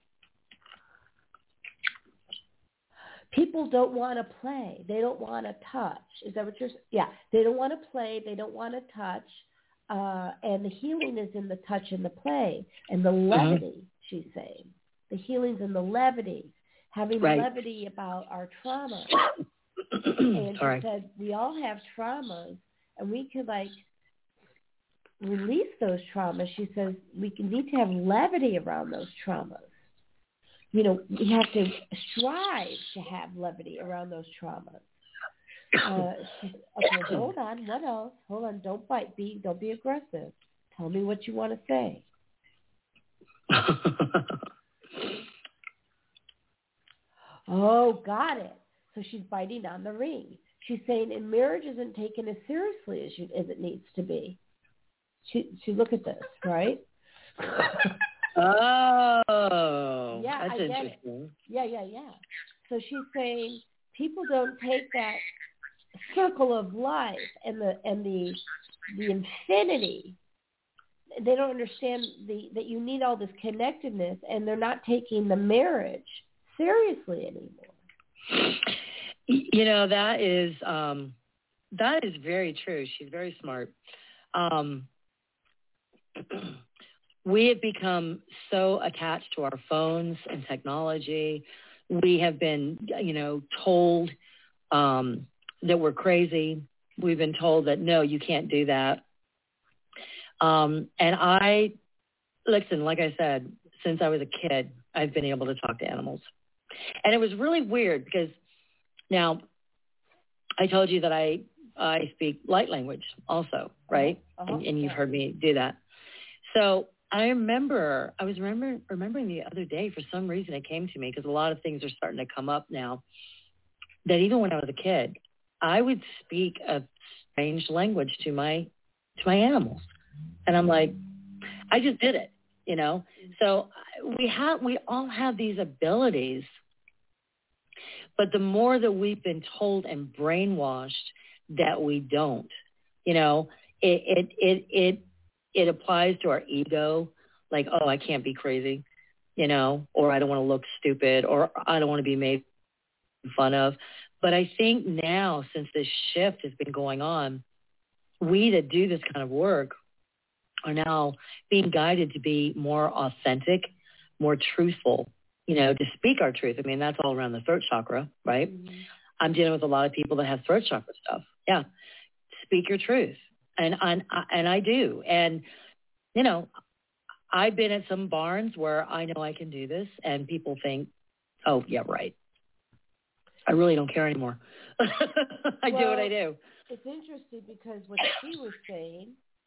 People don't want to play. They don't want to touch. Is that what you're saying? Yeah. They don't want to play. They don't want to touch. Uh, and the healing is in the touch and the play and the levity, uh-huh. she's saying. The healing's in the levity, having right. levity about our trauma. And she right. said, we all have traumas, and we could, like, release those traumas. She says we can need to have levity around those traumas. You know, we have to strive to have levity around those traumas. Uh, okay, hold on. What else? Hold on. Don't bite. Be don't be aggressive. Tell me what you want to say. Oh, got it. So she's biting on the ring. She's saying, and marriage isn't taken as seriously as, you, as it needs to be. She, she look at this, right? Oh, yeah, that's I get interesting. It. Yeah, yeah, yeah. So she's saying people don't take that circle of life and the and the the infinity. They don't understand the that you need all this connectedness, and they're not taking the marriage seriously anymore. You know, that is um, that is very true. She's very smart. Um, we have become so attached to our phones and technology. We have been, you know, told um, that we're crazy. We've been told that, no, you can't do that. Um, and I, listen, like I said, since I was a kid, I've been able to talk to animals. And it was really weird because now I told you that I I speak light language also, right? Uh-huh. And, and you've heard me do that. So I remember, I was remember, remembering the other day, for some reason it came to me, because a lot of things are starting to come up now, that even when I was a kid, I would speak a strange language to my to my animals. And I'm like, I just did it, you know? So we have, we all have these abilities, but the more that we've been told and brainwashed that we don't, you know, it, it, it, it, it applies to our ego, like, oh, I can't be crazy, you know, or I don't want to look stupid, or I don't want to be made fun of. But I think now, since this shift has been going on, we that do this kind of work are now being guided to be more authentic, more truthful, you know, to speak our truth. I mean, that's all around the throat chakra, right? Mm-hmm. I'm dealing with a lot of people that have throat chakra stuff. Yeah. Speak your truth. And, and, and I do. And, you know, I've been at some barns where I know I can do this, and people think, oh, yeah, right. I really don't care anymore. I well, do what I do. It's interesting because what she was saying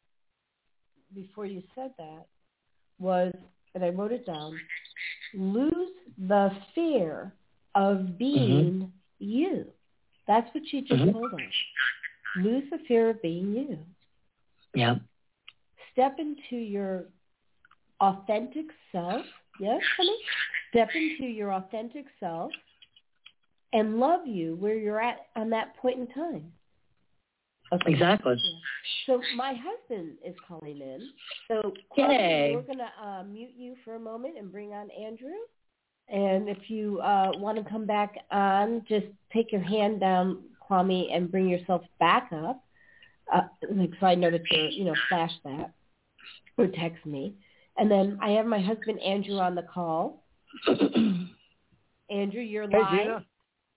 before you said that was, and I wrote it down, lose the fear of being mm-hmm. you. That's what she just mm-hmm. told us. Lose the fear of being you. Yeah. Step into your authentic self. Yes, honey? Step into your authentic self and love you where you're at on that point in time. Okay. Exactly. Yeah. So my husband is calling in. So Yay. we're going to uh, mute you for a moment and bring on Andrew. And if you uh, want to come back on, just take your hand down, Kwame, and bring yourself back up. Uh, so I know that you're, you know, flash that or text me. And then I have my husband, Andrew, on the call. Andrew, you're hey, live. Gina.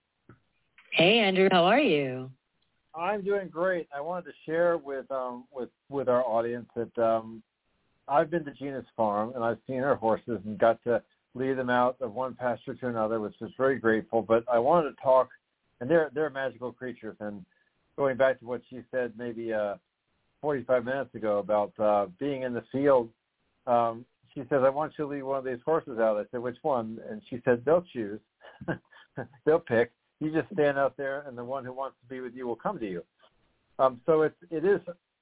Hey, Andrew, how are you? I'm doing great. I wanted to share with um with, with our audience that um I've been to Gina's farm and I've seen her horses and got to lead them out of one pasture to another, which is very grateful. But I wanted to talk, and they're they're magical creatures. And going back to what she said maybe uh, forty-five minutes ago about uh, being in the field, um, she says, I want you to lead one of these horses out. I said, which one? And she said, they'll choose. They'll pick. You just stand out there, and the one who wants to be with you will come to you. Um, so it's, it is,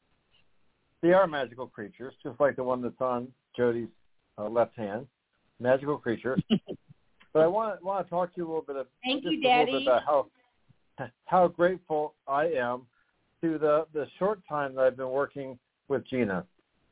they are magical creatures, just like the one that's on Jody's uh, left hand, magical creatures. But I want, want to talk to you a little bit, of, Thank just you, a Daddy. little bit about how how grateful I am to the, the short time that I've been working with Gina.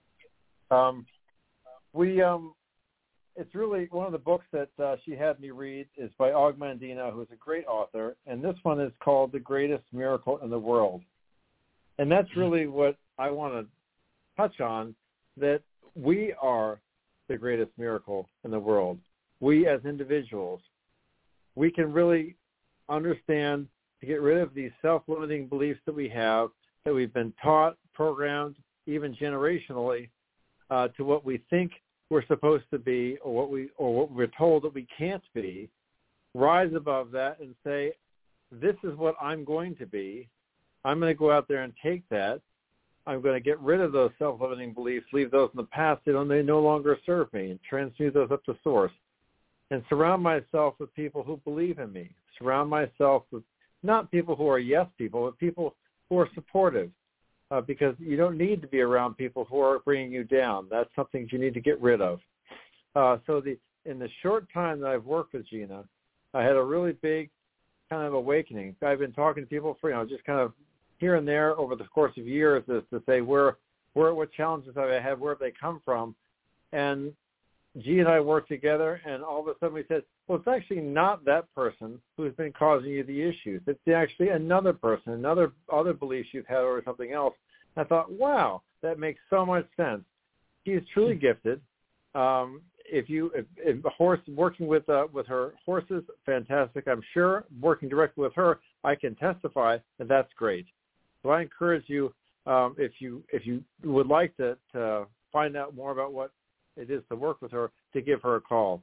Um, we, um, it's really one of the books that uh, she had me read is by Og Mandino, who's a great author, and this one is called The Greatest Miracle in the World. And that's really what I want to touch on, that we are the greatest miracle in the world. We as individuals, we can really understand to get rid of these self-limiting beliefs that we have, that we've been taught, programmed, even generationally, uh, to what we think we're supposed to be, or what we or what we're told that we can't be. Rise above that and say, this is what I'm going to be. I'm going to go out there and take that. I'm going to get rid of those self-limiting beliefs, leave those in the past. They don't, they no longer serve me, and transmute those up to source. And surround myself with people who believe in me. Surround myself with not people who are yes people, but people who are supportive. Uh, because you don't need to be around people who are bringing you down. That's something you need to get rid of. Uh, so the in the short time that I've worked with Gina, I had a really big kind of awakening. I've been talking to people for, you know, just kind of here and there over the course of years as to say where, where what challenges have I had, where have they come from. And G and I worked together, and all of a sudden we said, well, it's actually not that person who's been causing you the issues. It's actually another person, another other beliefs you've had or something else. I thought, wow, that makes so much sense. She's truly gifted. Um, if you, if, if a horse working with uh, with her horses, fantastic. I'm sure working directly with her, I can testify that that's great. So I encourage you, um, if you if you would like to, to find out more about what it is to work with her, to give her a call.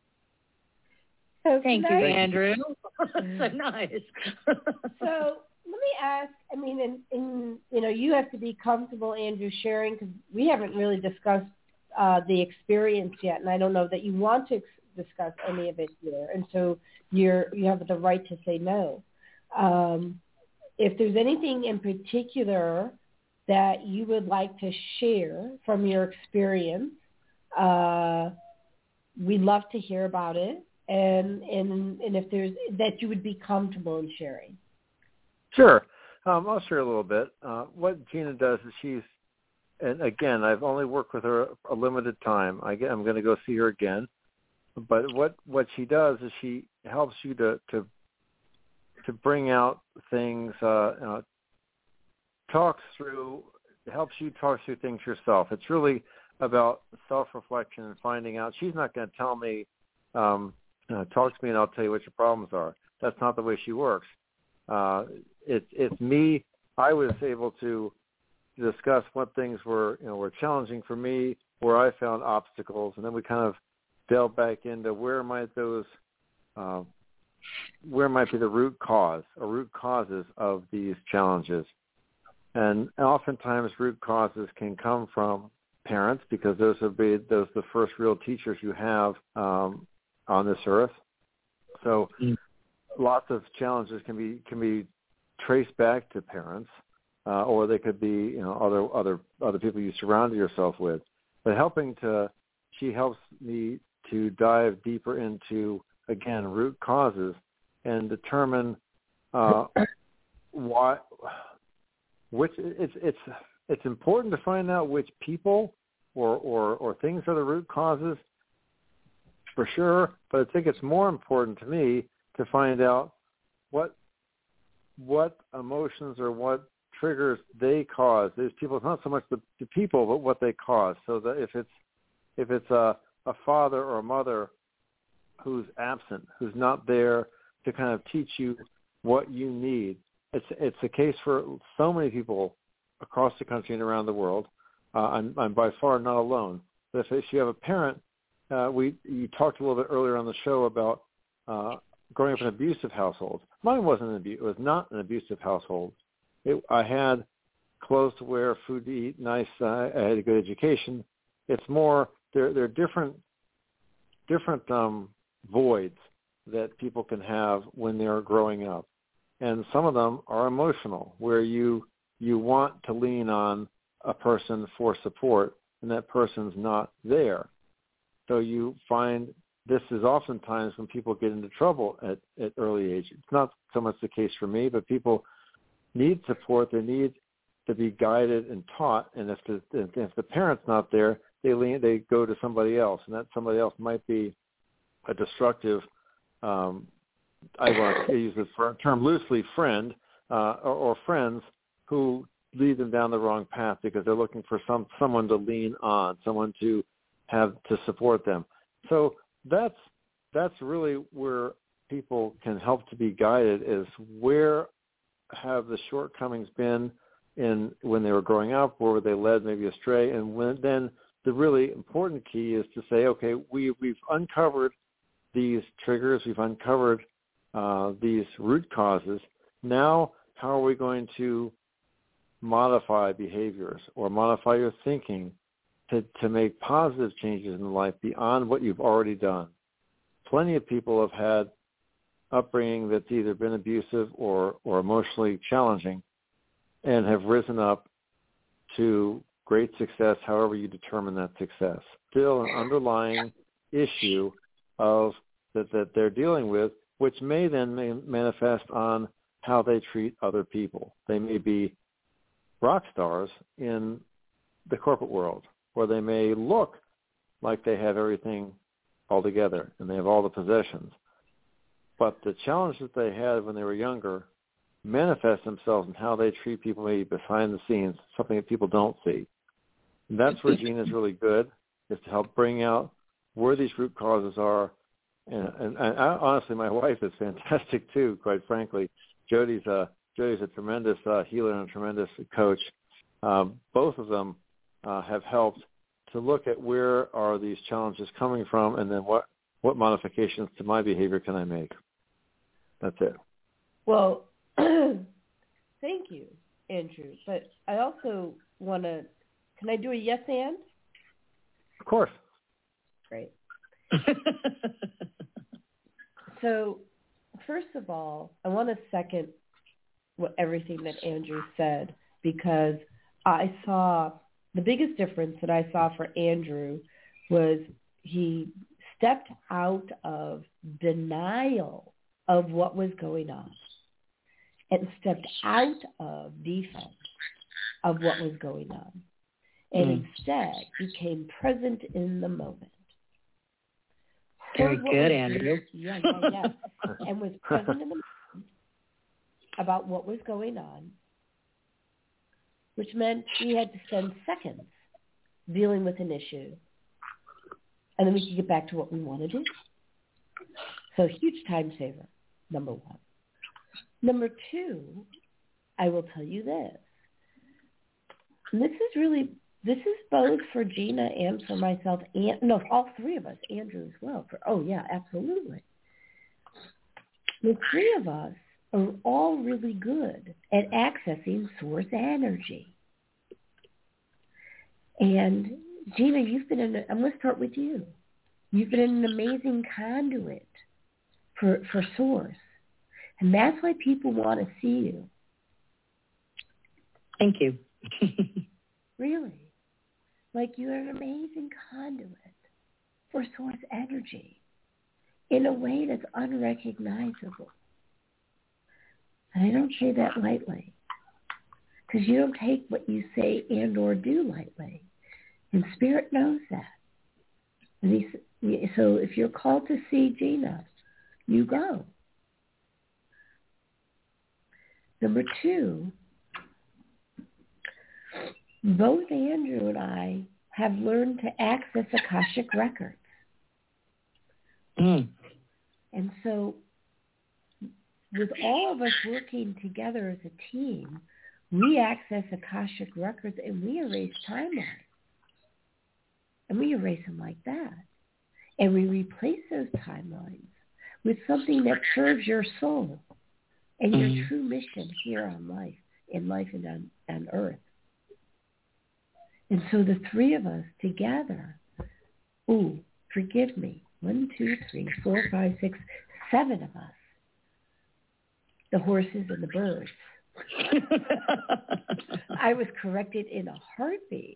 So Thank you, I, Andrew. So nice. So let me ask, I mean, in, in, you know, you have to be comfortable, Andrew, sharing, because we haven't really discussed uh, the experience yet, and I don't know that you want to ex- discuss any of it here, and so you're you have the right to say no. Um, if there's anything in particular that you would like to share from your experience, uh, we'd love to hear about it, and and and if there's that you would be comfortable in sharing. Sure. Um, I'll share a little bit. Uh, what Gina does is she's, and again, I've only worked with her a limited time. I, I'm going to go see her again. But what, what she does is she helps you to, to, to bring out things, uh, uh, talks through, helps you talk through things yourself. It's really about self-reflection and finding out. She's not going to tell me, um, uh, talk to me and I'll tell you what your problems are. That's not the way she works. Uh, it's it's me. I was able to discuss what things were you know were challenging for me, where I found obstacles, and then we kind of delve back into where might those uh, where might be the root cause or root causes of these challenges. And oftentimes root causes can come from parents, because those would be those the first real teachers you have um, on this earth. So. Mm. Lots of challenges can be can be traced back to parents, uh, or they could be you know other other other people you surrounded yourself with. But helping to, she helps me to dive deeper into again root causes and determine uh, why. Which it's it's it's important to find out which people or or or things are the root causes, for sure. But I think it's more important to me to find out what what emotions or what triggers they cause. These people, it's not so much the, the people, but what they cause. So that if it's if it's a, a father or a mother who's absent, who's not there to kind of teach you what you need, it's it's a case for so many people across the country and around the world. Uh, I'm, I'm by far not alone. But if you have a parent, uh, we you talked a little bit earlier on the show about uh, growing up in an abusive household. Mine wasn't an abu- it was not an abusive household. It, I had clothes to wear, food to eat, nice. Uh, I had a good education. It's more there. There are different different um, voids that people can have when they're growing up, and some of them are emotional, where you you want to lean on a person for support, and that person's not there. So you find. This is oftentimes when people get into trouble at, at early age. It's not so much the case for me, but people need support. They need to be guided and taught. And if the if the parent's not there, they lean, they go to somebody else, and that somebody else might be a destructive. Um, I want to use the term loosely, friend uh, or, or friends who lead them down the wrong path because they're looking for some someone to lean on, someone to have to support them. So. That's that's really where people can help to be guided, is where have the shortcomings been in when they were growing up, where were they led maybe astray, and when, then the really important key is to say, okay, we, we've uncovered these triggers, we've uncovered uh, these root causes. Now how are we going to modify behaviors or modify your thinking To, to make positive changes in life beyond what you've already done? Plenty of people have had upbringing that's either been abusive or, or emotionally challenging and have risen up to great success, however you determine that success. Still an underlying issue of that, that they're dealing with, which may then may manifest on how they treat other people. They may be rock stars in the corporate world, or they may look like they have everything all together and they have all the possessions. But the challenge that they had when they were younger manifest themselves in how they treat people maybe behind the scenes, something that people don't see. And that's where Gina's really good, is to help bring out where these root causes are. And, and, and I, honestly, my wife is fantastic too, quite frankly. Jody's a, Jody's a tremendous uh, healer and a tremendous coach. Um, both of them uh, have helped to look at where are these challenges coming from, and then what, what modifications to my behavior can I make. That's it. Well, thank you, Andrew. But I also want to, can I do a yes and? Of course. Great. So, first of all, I want to second what everything that Andrew said, because I saw the biggest difference that I saw for Andrew was he stepped out of denial of what was going on and stepped out of defense of what was going on, and mm. instead became present in the moment. Very good, Andrew. Yeah, yeah, yeah. And was present in the moment about what was going on, which meant we had to spend seconds dealing with an issue, and then we could get back to what we want to do. So huge time saver, number one. Number two, I will tell you this. And this is really, this is both for Gina and for myself, and no, all three of us, Andrew as well. For, oh, yeah, absolutely. The three of us are all really good at accessing source energy. And Gina, you've been in, a, I'm going to start with you. You've been an amazing conduit for, for source. And that's why people want to see you. Thank you. Really. Like you're an amazing conduit for source energy in a way that's unrecognizable. And I don't say that lightly, because you don't take what you say and or do lightly. And Spirit knows that. And he, so if you're called to see Gina, you go. Number two, both Andrew and I have learned to access Akashic records. Mm. And so with all of us working together as a team, we access Akashic records and we erase timelines. And we erase them like that. And we replace those timelines with something that serves your soul and your mm. true mission here on life, in life and on, on earth. And so the three of us together, ooh, forgive me, one, two, three, four, five, six, seven of us, the horses and the birds. I was corrected in a heartbeat.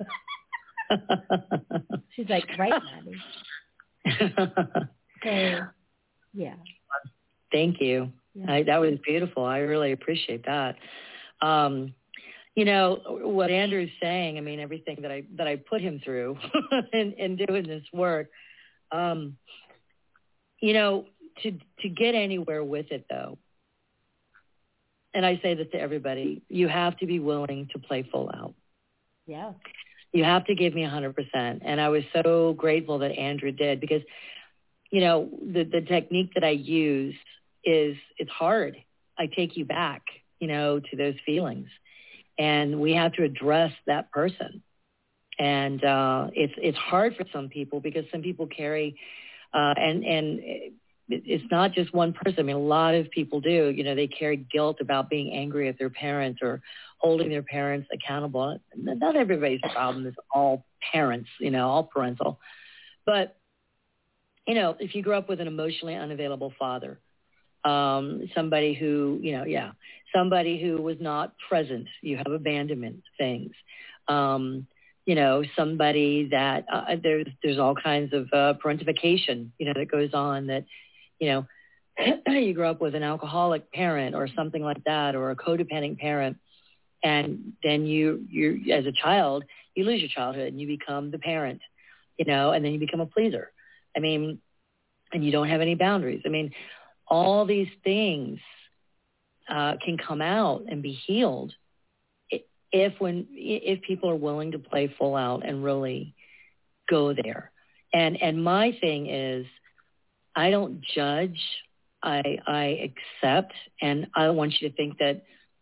She's like, right, Mommy. So, yeah. Thank you. Yeah. I, that was beautiful. I really appreciate that. Um, you know, what Andrew's saying, I mean, everything that I that I put him through in, in doing this work, um, you know, to to get anywhere with it, though, and I say this to everybody, you have to be willing to play full out. Yeah. You have to give me one hundred percent. And I was so grateful that Andrew did, because, you know, the, the technique that I use is, it's hard. I take you back, you know, to those feelings. And we have to address that person. And uh, it's it's hard for some people, because some people carry, uh, and, and it's not just one person. I mean, a lot of people do. You know, they carry guilt about being angry at their parents or holding their parents accountable. Not everybody's problem is all parents, you know, all parental. But, you know, if you grew up with an emotionally unavailable father, um, somebody who, you know, yeah, somebody who was not present, you have abandonment things, um, you know, somebody that uh, there's, there's all kinds of uh, parentification, you know, that goes on that, you know, you grow up with an alcoholic parent or something like that, or a codependent parent. And then you, you, as a child, you lose your childhood and you become the parent, you know, and then you become a pleaser. I mean, and you don't have any boundaries. I mean, all these things uh, can come out and be healed if when if people are willing to play full out and really go there. And and my thing is, I don't judge. I I accept, and I don't want you to think that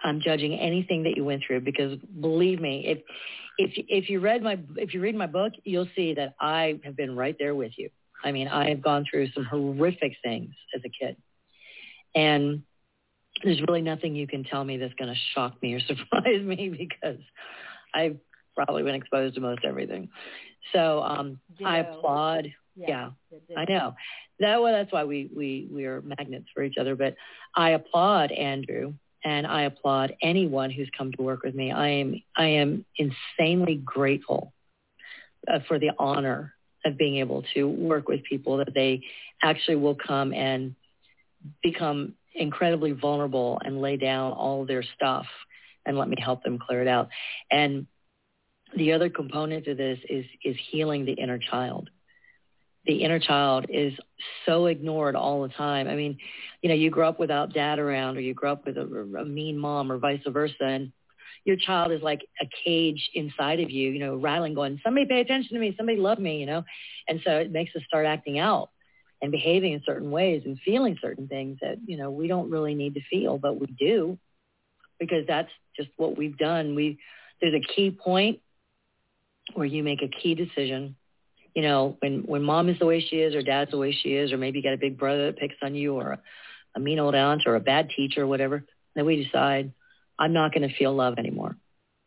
I'm judging anything that you went through, because believe me, if if if you read my if you read my book, you'll see that I have been right there with you. I mean, I have gone through some horrific things as a kid, and there's really nothing you can tell me that's going to shock me or surprise me, because I've probably been exposed to most everything. So um, I applaud. Yeah, yeah I know. That well, that's why we, we, we are magnets for each other. But I applaud Andrew, and I applaud anyone who's come to work with me. I am I am insanely grateful uh, for the honor of being able to work with people, that they actually will come and become incredibly vulnerable and lay down all of their stuff and let me help them clear it out. And the other component to this is is healing the inner child. The inner child is so ignored all the time. I mean, you know, you grow up without dad around, or you grow up with a, a mean mom, or vice versa, and your child is like a cage inside of you, you know, rattling, going, somebody pay attention to me, somebody love me, you know. And so it makes us start acting out and behaving in certain ways and feeling certain things that, you know, we don't really need to feel, but we do, because that's just what we've done. We there's a key point where you make a key decision. You know, when, when mom is the way she is, or dad's the way she is, or maybe you got a big brother that picks on you, or a, a mean old aunt, or a bad teacher, or whatever, then we decide, I'm not going to feel love anymore,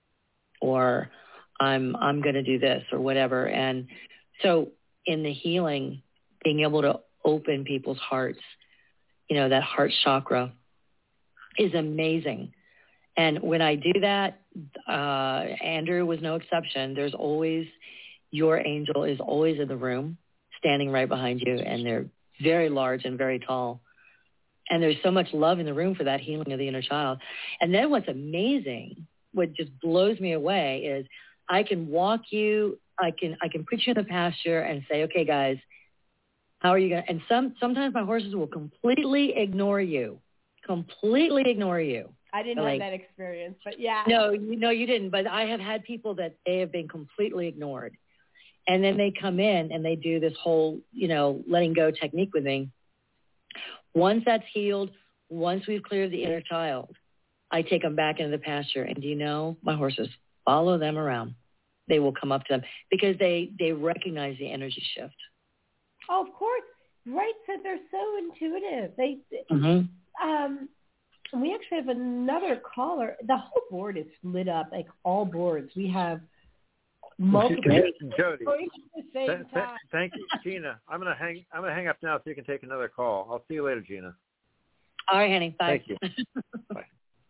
or I'm I'm going to do this or whatever. And so in the healing, being able to open people's hearts, you know, that heart chakra is amazing. And when I do that, uh, Andrew was no exception. There's always, your angel is always in the room, standing right behind you, and they're very large and very tall. And there's so much love in the room for that healing of the inner child. And then what's amazing, what just blows me away, is I can walk you, I can I can put you in the pasture and say, okay, guys, how are you going to, and some sometimes my horses will completely ignore you, completely ignore you. I didn't like, have that experience, but yeah. No, you, no, you didn't. But I have had people that they have been completely ignored. And then they come in and they do this whole, you know, letting go technique with me. Once that's healed, once we've cleared the inner child, I take them back into the pasture. And do you know, my horses follow them around. They will come up to them because they, they recognize the energy shift. Oh, of course. Right. So they're so intuitive. They, mm-hmm. um, we actually have another caller. The whole board is lit up, like all boards. We have multiple Jody, at the same th- th- time. thank you, Gina. I'm gonna hang. I'm gonna hang up now so you can take another call. I'll see you later, Gina. All right, honey. Bye. Thank you. Bye.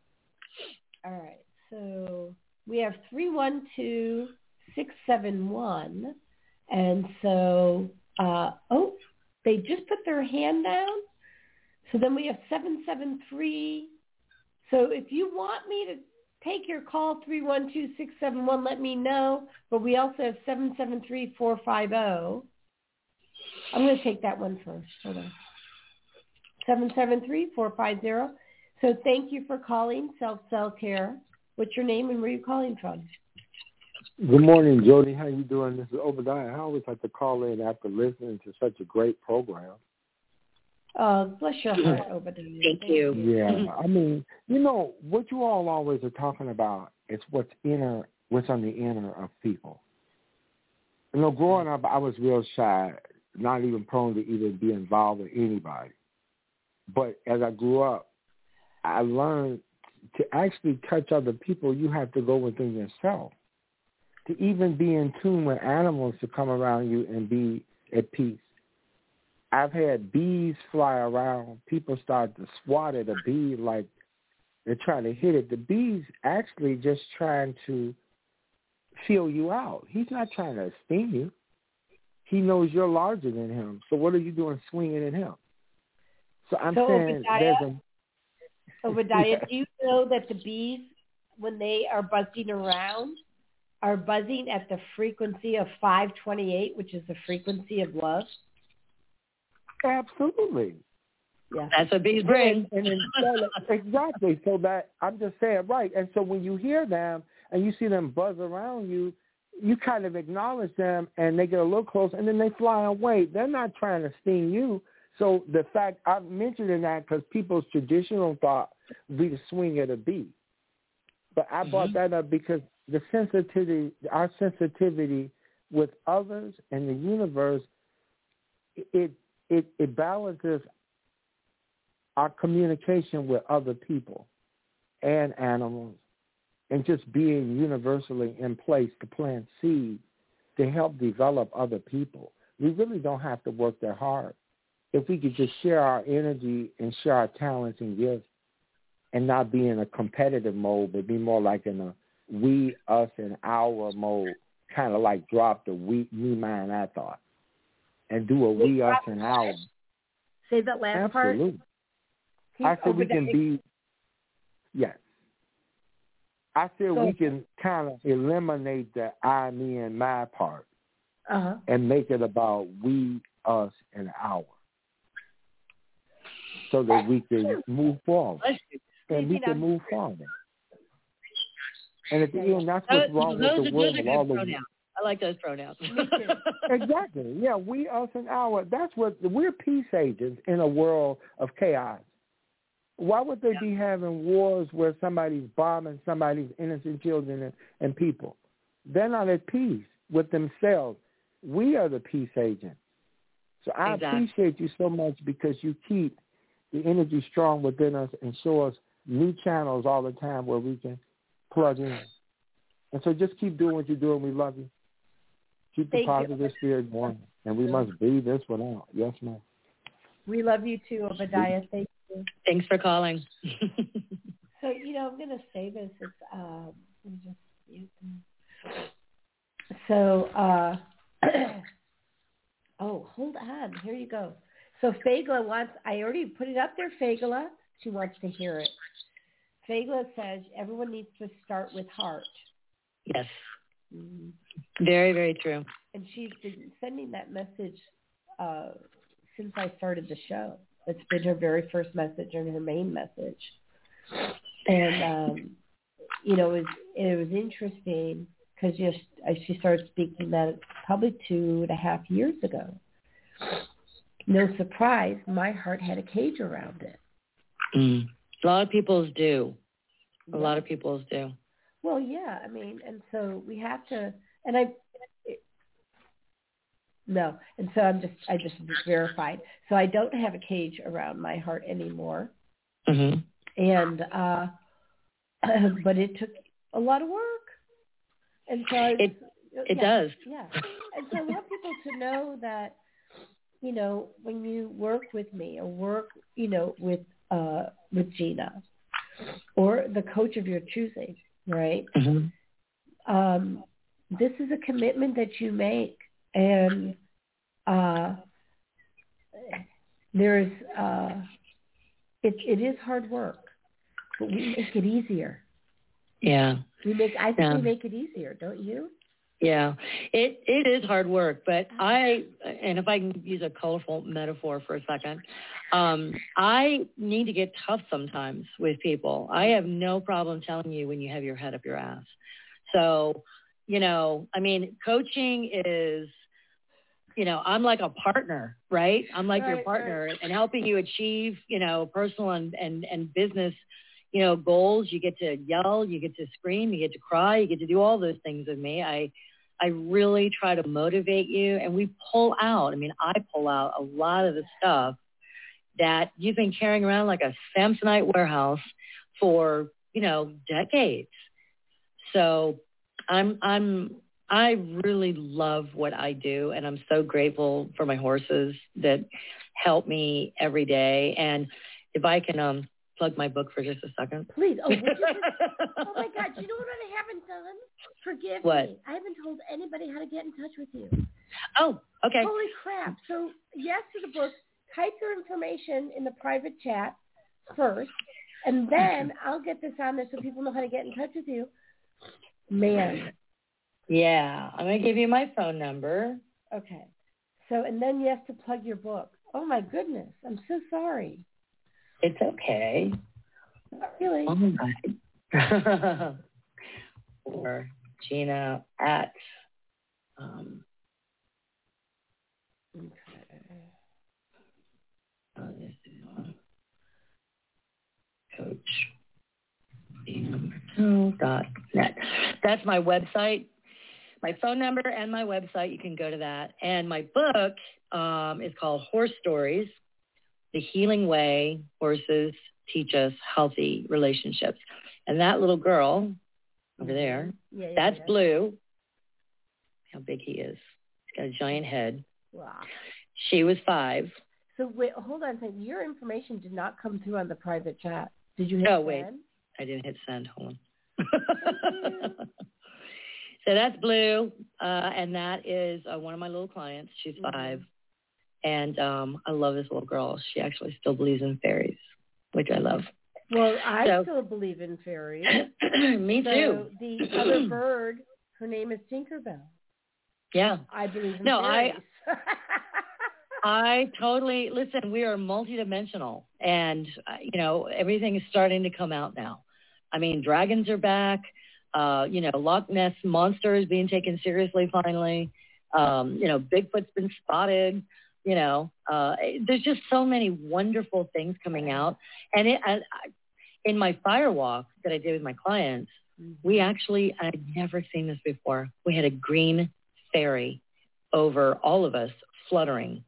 All right. So we have three one two six seven one, and so uh, oh, they just put their hand down. So then we have seven seven three. So if you want me to take your call, three one two six seven one, let me know. But we also have seven seven three four five zero. I'm going to take that one first. Hold on. seven seven three four five zero. So thank you for calling Self Cell Care. What's your name and where are you calling from? Good morning, Jody. How you doing? This is Obadiah. I always like to call in after listening to such a great program. Oh, bless your heart, Obadiah. Thank you. Yeah, I mean, you know, what you all always are talking about is what's inner, what's on the inner of people. You know, growing up, I was real shy, not even prone to even be involved with anybody. But as I grew up, I learned to actually touch other people, you have to go within yourself. To even be in tune with animals to come around you and be at peace. I've had bees fly around. People start to swat at a bee like they're trying to hit it. The bee's actually just trying to feel you out. He's not trying to sting you. He knows you're larger than him. So what are you doing swinging at him? So I'm so saying Obadiah, there's a... Obadiah, yeah. do you know that the bees, when they are buzzing around, are buzzing at the frequency of five twenty-eight, which is the frequency of love? Absolutely. Yeah. That's what bees bring. And, and so, exactly. So that, I'm just saying, right. And so when you hear them and you see them buzz around you, you kind of acknowledge them and they get a little close and then they fly away. They're not trying to sting you. So the fact, I'm mentioning that because people's traditional thought would be to swing at a bee. But I mm-hmm. brought that up because the sensitivity, our sensitivity with others and the universe, it it it balances our communication with other people and animals, and just being universally in place to plant seeds to help develop other people. We really don't have to work that hard. If we could just share our energy and share our talents and gifts and not be in a competitive mode, but be more like in a we, us, and our mode, kind of like drop the we, me, mine, I thought, and do a we, us, and our. Say that last part. Absolutely. I said we can be, yes. I feel so, we can kind of eliminate the I, me, and my part uh-huh. and make it about we, us, and our, so that we can move forward. And we can move forward. And at the end, that's what's wrong those, with the world. Those are all good the pronouns. I like those pronouns. Exactly. Yeah, we, us, and our. That's what we're peace agents in a world of chaos. Why would they yeah. be having wars where somebody's bombing somebody's innocent children and, and people? They're not at peace with themselves. We are the peace agents. So I exactly. appreciate you so much because you keep the energy strong within us and show us new channels all the time where we can plug in. And so just keep doing what you're doing. We love you. Keep the Thank positive you. spirit going. And we must breathe this one out. Yes, ma'am. We love you too, Obadiah. Thank you. Thanks for calling. So, you know, I'm going to say this. It's, um, let me just mute them. So, uh, oh, hold on. Here you go. So Fagla wants, I already put it up there, Fagla. She wants to hear it. Fagla says everyone needs to start with heart. Yes. Mm-hmm. Very, very true. And she's been sending that message uh, since I started the show. It's been her very first message and her main message. And, um, you know, it was, it was interesting because just she started speaking that probably two and a half years ago. No surprise, my heart had a cage around it. Mm. A lot of people's do. A yeah. lot of people's do. Well, yeah, I mean, and so we have to, and I, it, no, and so I'm just, I just verified. So I don't have a cage around my heart anymore. Mm-hmm. And, uh, but it took a lot of work. And so I, it, it yeah, does. Yeah. And so I want people to know that, you know, when you work with me or work, you know, with, uh, with Gina or the coach of your choosing, right? Mm-hmm. Um, this is a commitment that you make, and uh, there's uh, it, it is hard work, but we make it easier. Yeah, we make. I think yeah. we make it easier, don't you? Yeah, it it is hard work, but I, and if I can use a colorful metaphor for a second, um, I need to get tough sometimes with people. I have no problem telling you when you have your head up your ass. So, you know, I mean, coaching is, you know, I'm like a partner, right? I'm like right, your partner right. and helping you achieve, you know, personal and, and, and business, you know, goals. You get to yell, you get to scream, you get to cry, you get to do all those things with me. I, I really try to motivate you, and we pull out. I mean, I pull out a lot of the stuff that you've been carrying around like a Samsonite warehouse for, you know, decades. So I'm, I'm, I really love what I do, and I'm so grateful for my horses that help me every day. And if I can um, plug my book for just a second. Please. Oh, would you just, oh my God. You know what I haven't done? Forgive what? me. I haven't told anybody how to get in touch with you. Oh, okay. Holy crap. So yes to the book. Type your information in the private chat first, and then I'll get this on there so people know how to get in touch with you. Man. Yeah. I'm going to give you my phone number. Okay. So, and then you have to plug your book. Oh, my goodness. I'm so sorry. It's okay. Not really. Oh, my. Or Gina at um, okay. Oh, this is one. Coach. oh, dot net. That's my website, my phone number and my website. You can go to that. And my book um, is called Horse Stories, The Healing Way Horses Teach Us Healthy Relationships. And that little girl over there, yeah, yeah, that's yeah. Blue. How big he is. He's got a giant head. Wow. She was five. So wait, hold on a second. Your information did not come through on the private chat. Did you hit Oh, send? wait. I didn't hit send. Hold on. So that's Blue, uh, and that is uh, one of my little clients. She's five. Mm-hmm. And um, I love this little girl. She actually still believes in fairies, which I love. Well, I so, still believe in fairies. Me so too. The other bird, her name is Tinkerbell. Yeah. I believe in no, fairies. I, I totally, listen, we are multidimensional. And, uh, you know, everything is starting to come out now. I mean, dragons are back. Uh, you know, Loch Ness Monster is being taken seriously finally. Um, you know, Bigfoot's been spotted. You know, uh, there's just so many wonderful things coming out. And it, I, I, in my fire walk that I did with my clients, mm-hmm. we actually, I'd never seen this before. We had a green fairy over all of us fluttering.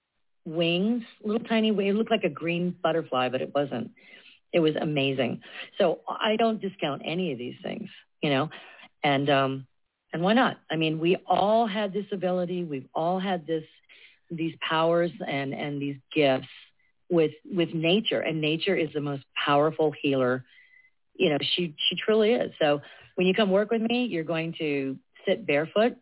Wings, little tiny wings. It looked like a green butterfly, but it wasn't. It was amazing. So I don't discount any of these things, you know, and um, and why not? I mean, we all had this ability. We've all had this, these powers and, and these gifts with with nature, and nature is the most powerful healer. You know, she she truly is. So when you come work with me, you're going to sit barefoot.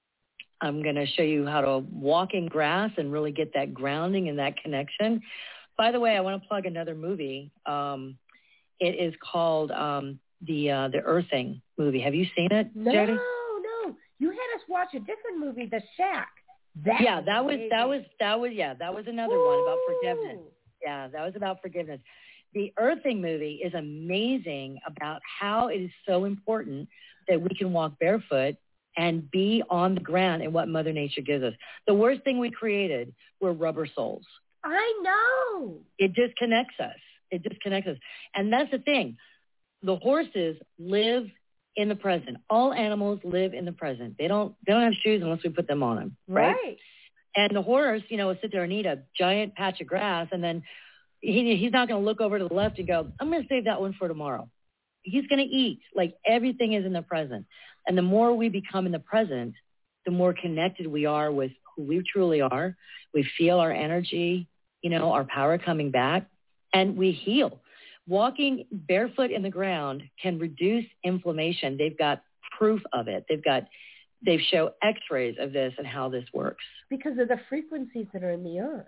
I'm going to show you how to walk in grass and really get that grounding and that connection. By the way, I want to plug another movie. Um, it is called um, the uh, the Earthing movie. Have you seen it, no, Jody? No, no. You had us watch a different movie, The Shack. That yeah, was that was amazing. that was that was yeah, that was another Ooh. one about forgiveness. Yeah, that was about forgiveness. The Earthing movie is amazing about how it is so important that we can walk barefoot and be on the ground in what Mother Nature gives us. The worst thing we created were rubber soles. I know. It disconnects us. It disconnects us. And that's the thing. The horses live in the present. All animals live in the present. They don't they don't have shoes unless we put them on them. Right? Right. And the horse, you know, will sit there and eat a giant patch of grass, and then he he's not going to look over to the left and go, I'm going to save that one for tomorrow. He's going to eat. Like, everything is in the present. And the more we become in the present, the more connected we are with who we truly are. We feel our energy, you know, our power coming back, and we heal. Walking barefoot in the ground can reduce inflammation. They've got proof of it. They've got, they've shown x-rays of this and how this works. Because of the frequencies that are in the earth.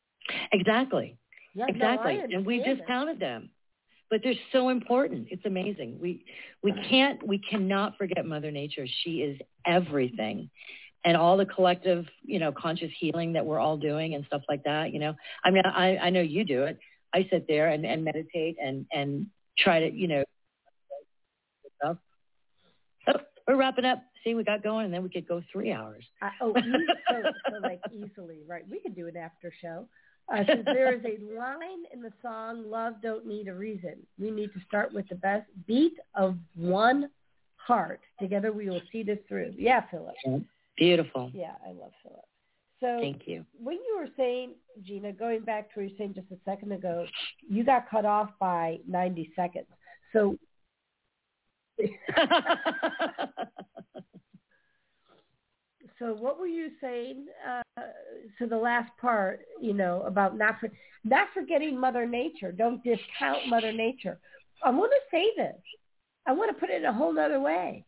Exactly. Yeah, exactly. No, and we just it. counted them. But they're so important. It's amazing. We we can't we cannot forget Mother Nature. She is everything. And all the collective, you know, conscious healing that we're all doing and stuff like that, you know. I mean, I, I know you do it. I sit there and, and meditate and, and try to, you know, stuff. Oh, we're wrapping up. See, we got going, and then we could go three hours. I, oh, so, so like easily, right? We could do an after show. Uh, since there is a line in the song, Love Don't Need a Reason. We need to start with the best beat of one heart. Together we will see this through. Yeah, Philip. Beautiful. Yeah, I love Philip. So thank you. When you were saying, Gina, going back to what you were saying just a second ago, you got cut off by ninety seconds. So So what were you saying? Uh, so the last part, you know, about not for, not forgetting Mother Nature. Don't discount Mother Nature. I want to say this. I want to put it in a whole other way.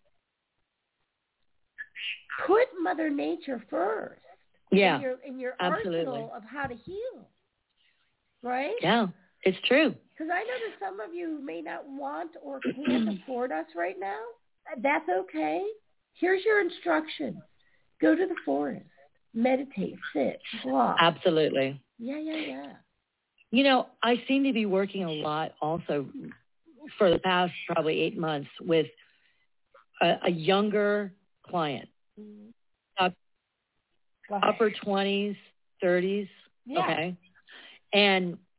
Put Mother Nature first. Yeah, in your, in your absolutely. arsenal of how to heal. Right? Yeah, it's true. Because I know that some of you may not want or can't afford us right now. That's okay. Here's your instructions. Go to the forest, meditate, sit, walk. Absolutely. Yeah, yeah, yeah. You know, I seem to be working a lot also for the past probably eight months with a, a younger client, mm-hmm. uh, upper twenties, thirties, yeah. okay? And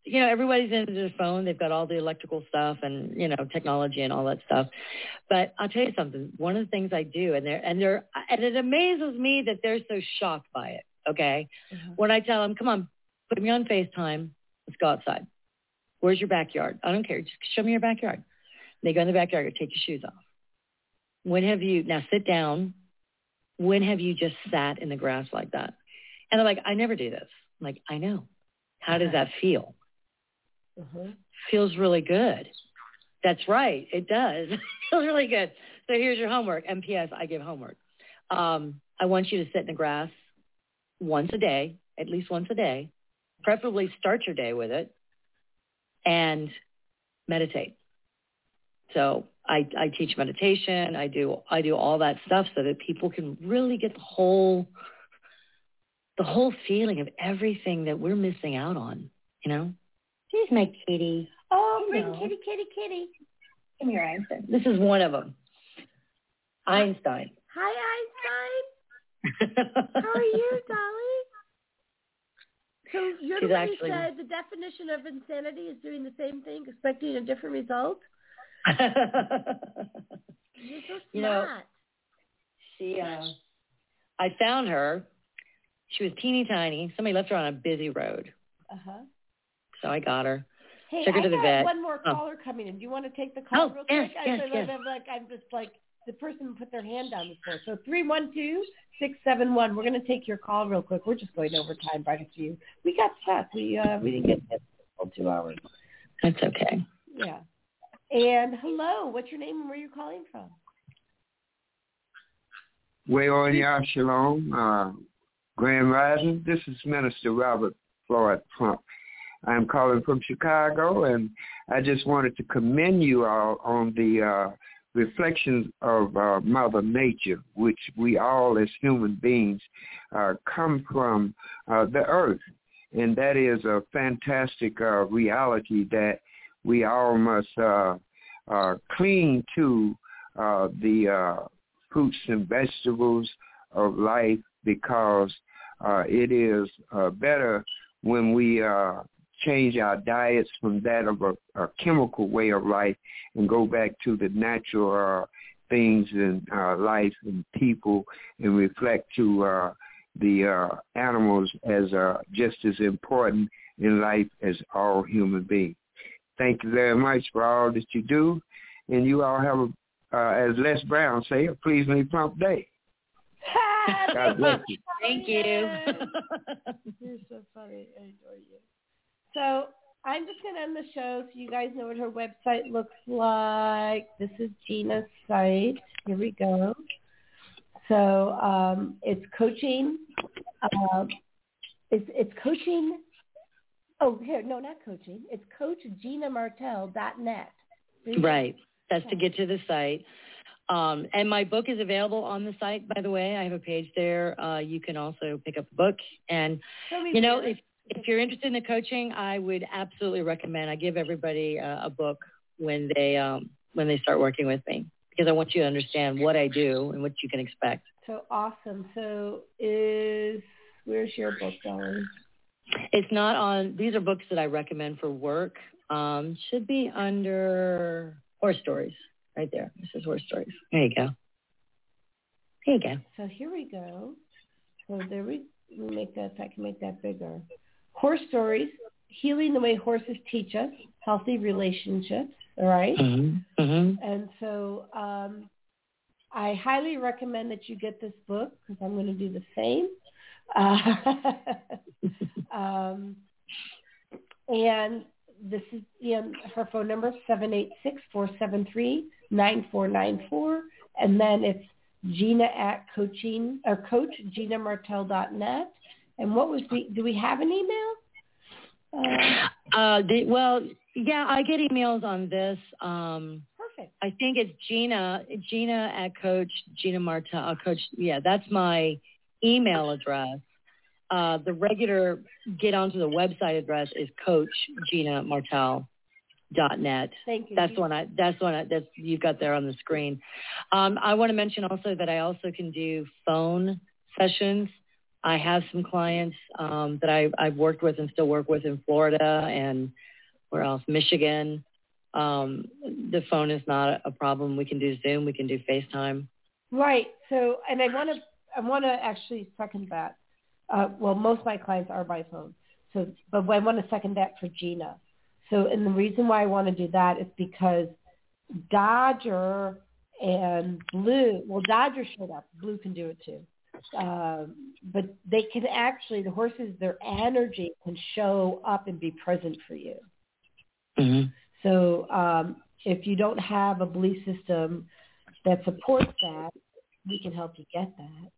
you know, everybody's into their phone. They've got all the electrical stuff and, you know, technology and all that stuff. But I'll tell you something. One of the things I do, and they're, and they're, and it amazes me that they're so shocked by it. Okay. Mm-hmm. When I tell them, come on, put me on FaceTime. Let's go outside. Where's your backyard? I don't care. Just show me your backyard. And they go in the backyard, take your shoes off. When have you, now sit down. When have you just sat in the grass like that? And they're like, I never do this. I'm like, I know. How does that feel? Mm-hmm. Feels really good. That's right. It does. It feels really good. So here's your homework. M P S, I give homework. Um, I want you to sit in the grass once a day, at least once a day. Preferably start your day with it and meditate. So I, I teach meditation. I do I do all that stuff so that people can really get the whole the whole feeling of everything that we're missing out on, you know? She's my kitty. Oh, bring kitty, kitty, kitty. Come here, Einstein. This is one of them. Einstein. Hi, Einstein. How are you, Dolly? So you're She's the one actually... who said the definition of insanity is doing the same thing, expecting a different result? You're so smart. You know, she, uh, I found her. She was teeny tiny. Somebody left her on a busy road. Uh-huh. So I got her. Hey, Took her I to the got vet. one more Oh. caller coming in. Do you want to take the call oh, real yes, quick? Yes, I, yes. I'm, like, I'm just like the person who put their hand down before. So three one two, six seven one. We're going to take your call real quick. We're just going over time by a few. We got stuck. We uh, we didn't get to two hours. That's okay. Yeah. And hello, what's your name and where are you calling from? Well, yeah, shalom, uh, Grand Rising. This is Minister Robert Floyd Plump. I'm calling from Chicago, and I just wanted to commend you all on the uh, reflections of uh, Mother Nature, which we all as human beings uh, come from uh, the earth. And that is a fantastic uh, reality that we all must uh, uh, cling to uh, the uh, fruits and vegetables of life, because uh, it is uh, better when we uh, change our diets from that of a, a chemical way of life and go back to the natural uh, things in uh, life and people, and reflect to uh, the uh, animals as uh, just as important in life as all human beings. Thank you very much for all that you do, and you all have, a, uh, as Les Brown say, a pleasingly plump day. God bless you. Thank you. You're so funny. I enjoy you. So I'm just going to end the show so you guys know what her website looks like. This is Gina's site. Here we go. So um, it's coaching. Uh, it's, it's coaching. Oh, here, no, not coaching. It's coach gina martell dot net. Right. That's to get to the site. Um, and my book is available on the site, by the way. I have a page there. Uh, you can also pick up the book. And, you know, if, if you're interested in the coaching, I would absolutely recommend. I give everybody uh, a book when they um, when they start working with me, because I want you to understand what I do and what you can expect. So awesome. So is where's your book, darling? It's not on. These are books that I recommend for work. Um, should be under Horror Stories. Right there. This is Horror Stories. There you go. There you go. So here we go. So there we, we make that, if I can make that bigger. Horror Stories, Healing the Way Horses Teach Us, Healthy Relationships, all right? Mm-hmm. Mm-hmm. And so um, I highly recommend that you get this book, because I'm going to do the same. Uh, um, and this is you know, her phone number, seven eight six, four seven three, nine four nine four. And then it's Gina at coaching, or coach gina martell dot net. And what was the, do we have an email? Uh, uh, the, well, yeah, I get emails on this. Um, Perfect. I think it's Gina, Gina at coach, Gina Martell, uh, coach. Yeah, that's my email address. Uh, the regular get onto the website address is coach gina martell dot net. Thank you. That's the one I, that's the one I, that's you've got there on the screen. Um, I want to mention also that I also can do phone sessions. I have some clients um, that I, I've worked with and still work with in Florida and where else? Michigan. Um, the phone is not a problem. We can do Zoom. We can do FaceTime. Right. So, and I want to, I want to actually second that. Uh, well, most of my clients are by phone. So, but I want to second that for Gina. So, and the reason why I want to do that is because Dodger and Blue, well, Dodger showed up. Blue can do it too. Um, but they can actually, the horses, their energy can show up and be present for you. Mm-hmm. So um, if you don't have a belief system that supports that, we can help you get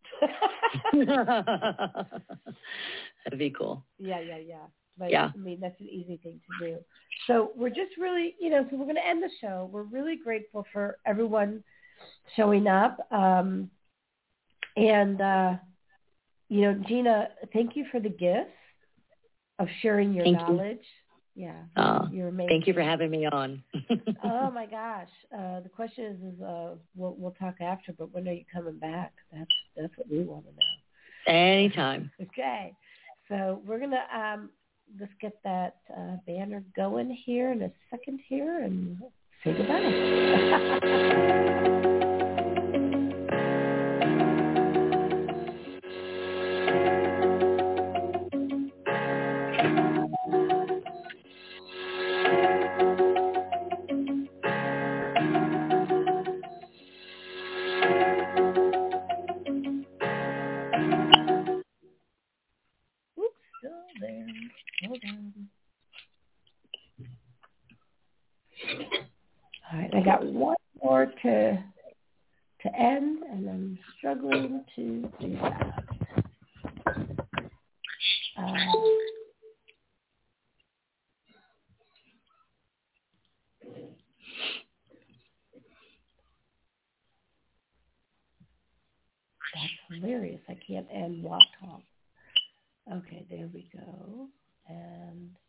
that. That'd be cool. Yeah, yeah, yeah. But, yeah. I mean, that's an easy thing to do. So we're just really, you know, so we're going to end the show. We're really grateful for everyone showing up. Um, and, uh, you know, Gina, thank you for the gift of sharing your thank knowledge. You. Yeah, uh, you're amazing. Thank you for having me on. Oh, my gosh. Uh, the question is, is uh, we'll, we'll talk after, but when are you coming back? That's that's what we want to know. Anytime. Okay. So we're going to um, let's get that uh, banner going here in a second here and say goodbye. There. Hold on. All right, I got one more to to end, and I'm struggling to do that. Uh, that's hilarious. I can't end Walk Talk. Okay, there we go. And